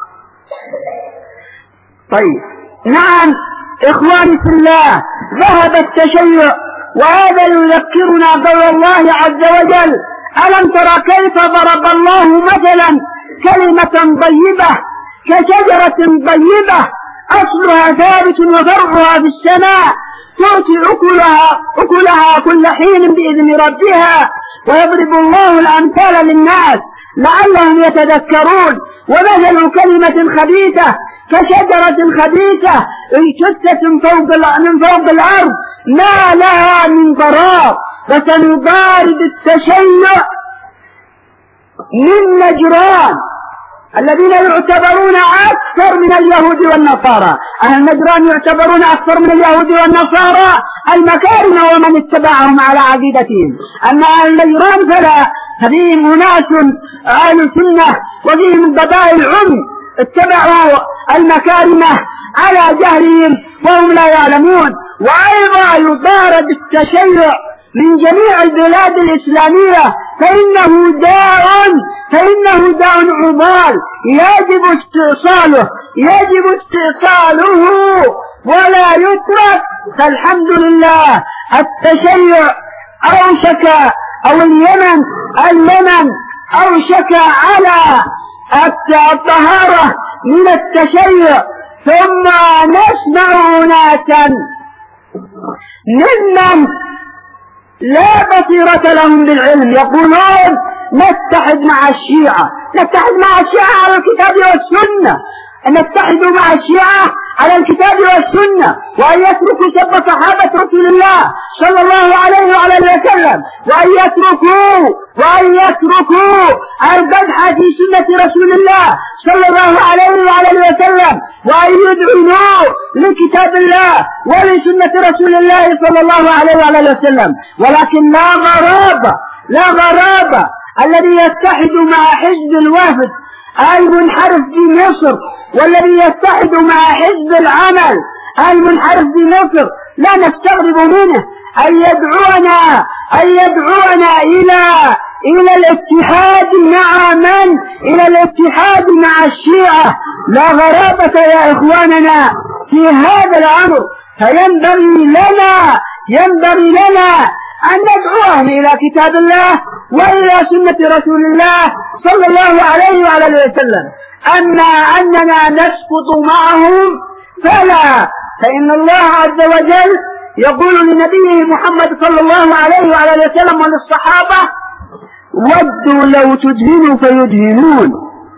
طيب، نعم إخواني في الله، ذهب التشيع. وهذا يذكرنا قول الله عز وجل: ألم ترى كيف ضرب الله مثلا كلمة طيبة كشجرة طيبة أصلها ثابت وفرعها في السماء تؤتي أكلها أكلها كل حين بإذن ربها ويضرب الله الأمثال للناس لعلهم يتذكرون. ومثل كلمة خبيثة كشجرة خبيثة اجتثت من فوق من فوق الأرض ما لها من قرار. وسنضارب التشيع من نجران الذين يعتبرون أكثر من اليهود والنصارى. أهل نجران يعتبرون أكثر من اليهود والنصارى المكارم ومن اتبعهم على عقيدتهم. أما أهل نجران فلا، فيهم أناس أهل سنة وفيهم قبائل عم اتبعوا المكارمة على جهلهم وهم لا يعلمون. وأيضا يضارب التشيع من جميع البلاد الإسلامية، فإنه داء فإنه داء عضال يجب استئصاله يجب استئصاله ولا يترك، فالحمد لله التشيع أوشك أو اليمن اليمن أوشك على الطهارة من التشيع. ثم نسمع ناسا ممن لا بصيرة لهم بالعلم يقولون نتحد مع الشيعة، نتحد مع الشيعة على الكتاب والسنة، نتحد مع الشيعة على الكتاب والسنة، وأن يتركوا سب صحابة رسول الله صلى الله عليه وعلى اله وسلم، وأن يتركوا وأن يتركوا البدح في سنة رسول الله صلى الله عليه وعلى اله وسلم، وأن يدعنوا لكتاب الله ولسنة رسول الله صلى الله عليه وعلى اله وسلم. ولكن لا غرابة لا غرابة الذي يتحد مع حزب الوفد المنحرف في مصر، والذي يتحد مع حزب العمل المنحرف في مصر، لا نستغرب منه أن يدعونا أن يدعونا إلى إلى الاتحاد مع من؟ إلى الاتحاد مع الشيعة. لا غرابة يا إخواننا في هذا الأمر، فينبغي لنا ينبغي لنا أن ندعوهم إلى كتاب الله وإلى سنة رسول الله صلى الله عليه وعلى اله وسلم. أما أننا نسقط معهم فلا، فإن الله عز وجل يقول لنبيه محمد صلى الله عليه وعلى اله وسلم وللصحابة: ودوا لو تدهنوا فيدهنون.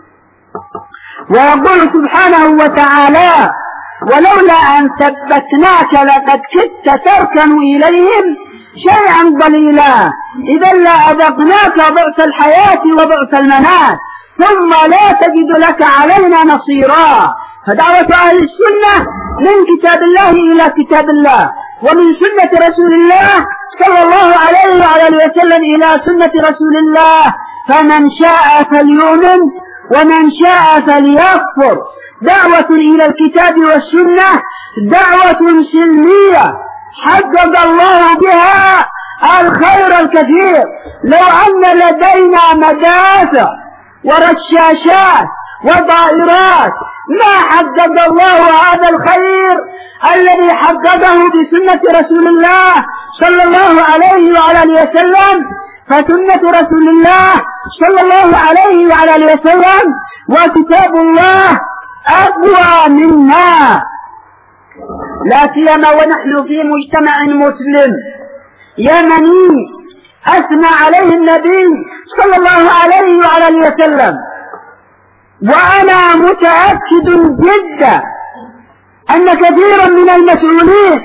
ويقول سبحانه وتعالى: ولولا أن ثبتناك لقد كدت تركن إليهم شيئا ضليلا إذا لأذقناك ضعف الحياة وضعف الممات ثم لا تجد لك علينا نصيرا. فدعوة أهل السنة من كتاب الله إلى كتاب الله، ومن سنة رسول الله صلى الله عليه وعلى اله وسلم إلى سنة رسول الله، فمن شاء فليؤمن ومن شاء فليكفر. دعوة إلى الكتاب والسنة دعوة سلمية حقق الله بها الخير الكثير. لو أن لدينا مدافع ورشاشات وطائرات ما حقق الله هذا الخير الذي حققه بسنة رسول الله صلى الله عليه وعلى اله وسلم. فسنة رسول الله صلى الله عليه وعلى اله وسلم وكتاب الله أقوى منا، لا سيما ونحن في مجتمع مسلم يمني أثنى عليه النبي صلى الله عليه وعلى اله وسلم. وأنا متأكد جدا أن كثيرا من المسؤولين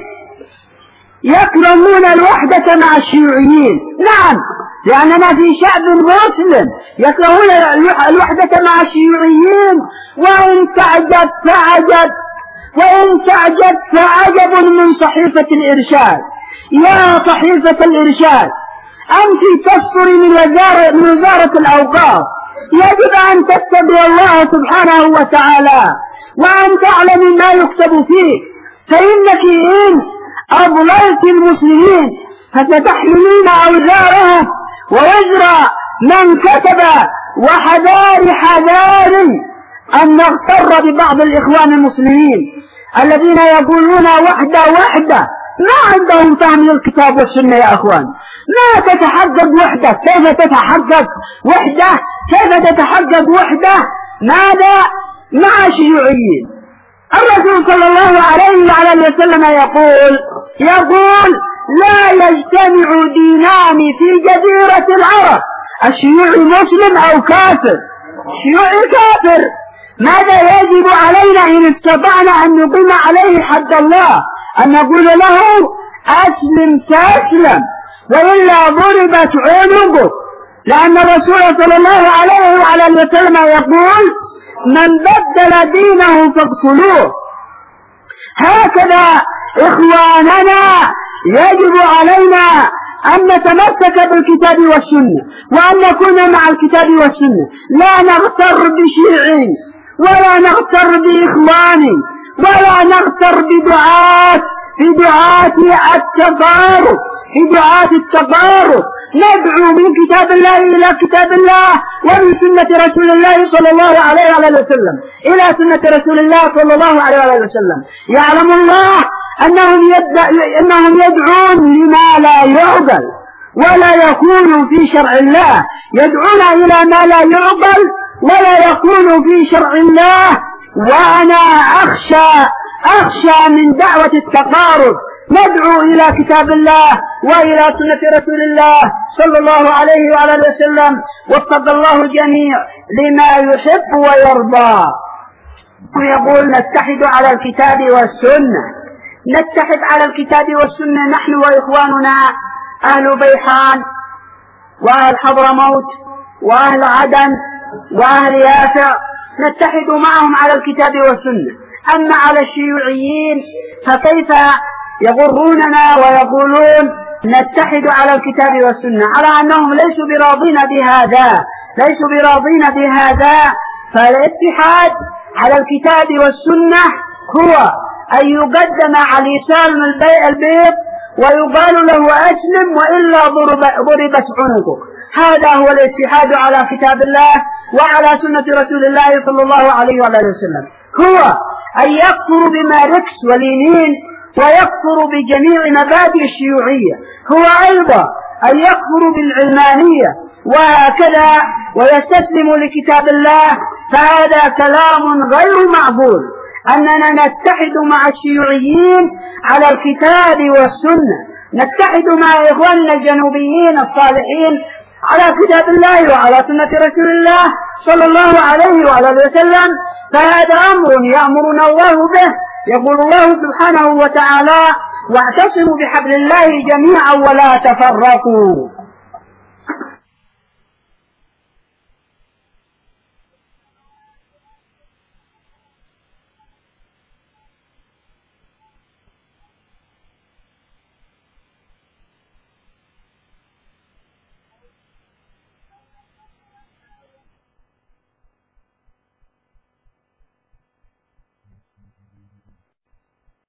يكرهون الوحدة مع الشيوعيين. نعم، لأننا في شعب مسلم يكرهون الوحدة مع الشيوعيين. وإن تعجب فعجب وإن تعجب فعجب من صحيفة الإرشاد. يا صحيفة الإرشاد، أنت تصدر من وزارة, من وزارة الأوقاف، يجب أن تتبع الله سبحانه وتعالى وأن تعلم ما يكتب فيه، فإنك إن أضللت المسلمين فستحملين أوزارهم ووزر من كتب. وحذار حذار أن نغتر ببعض الإخوان المسلمين الذين يقولون وحدة وحدة، ما عندهم فهم للكتاب والسنة يا أخوان. ما تتحقق وحدة، كيف تتحقق وحدة كيف تتحقق وحدة ماذا مع الشيوعيين؟ الرسول صلى الله عليه وعلى اله وسلم يقول يقول لا يجتمع دينان في جزيرة العرب، الشيوعي مسلم أو كافر. الشيوعي كافر، ماذا يجب علينا إن استطعنا أن نقيم عليه حد الله؟ أن نقول له أسلم تسلم، وإلا ضربت عنقه. لأن الرسول صلى الله عليه وعلى اله وسلم يقول من بدل دينه فاقتلوه. هكذا إخواننا يجب علينا أن نتمسك بالكتاب والسنة وأن نكون مع الكتاب والسنة، لا نغتر بشيعي ولا نغتر بإخواني ولا نغتر بدعاة في دعاة التضارب في دعاة التقارب، ندعو من كتاب الله إلى كتاب الله ومن سنة رسول الله صلى الله عليه وسلم إلى سنة رسول الله صلى الله عليه وسلم. يعلم الله أنهم, أنهم يدعون لما لا يعقل ولا يكون في شرع الله، يدعون إلى ما لا يعقل ولا يكون في شرع الله. وأنا أخشى أخشى من دعوة التقارب، ندعو إلى كتاب الله وإلى سنة رسول الله صلى الله عليه وعلى وسلم، وفق الله الجميع لما يحب ويرضى. ويقول نتحد على الكتاب والسنة، نتحد على الكتاب والسنة نحن وإخواننا أهل بيحان وأهل حضرموت وأهل عدن وأهل يافع، نتحد معهم على الكتاب والسنة. أما على الشيوعيين فكيف يغروننا ويقولون نتحد على الكتاب والسنة، على أنهم ليسوا براضين بهذا ليسوا براضين بهذا فالاتحاد على الكتاب والسنة هو أن يقدم على سالم البيض ويقال له أسلم وإلا ضربت عنقك. هذا هو الاتحاد على كتاب الله وعلى سنة رسول الله صلى الله عليه وسلم، هو أن يكفر بماركس ولينين ويكفر بجميع مبادئ الشيوعية، هو أيضا أن يكفر بالعلمانية وهكذا ويستسلم لكتاب الله. فهذا كلام غير معقول أننا نتحد مع الشيوعيين على الكتاب والسنة، نتحد مع إخواننا الجنوبيين الصالحين على كتاب الله وعلى سنة رسول الله صلى الله عليه وعلى وسلم. فهذا أمر يأمرنا الله به، يقول الله سبحانه وتعالى واعتصموا بحبل الله جميعا ولا تفرقوا.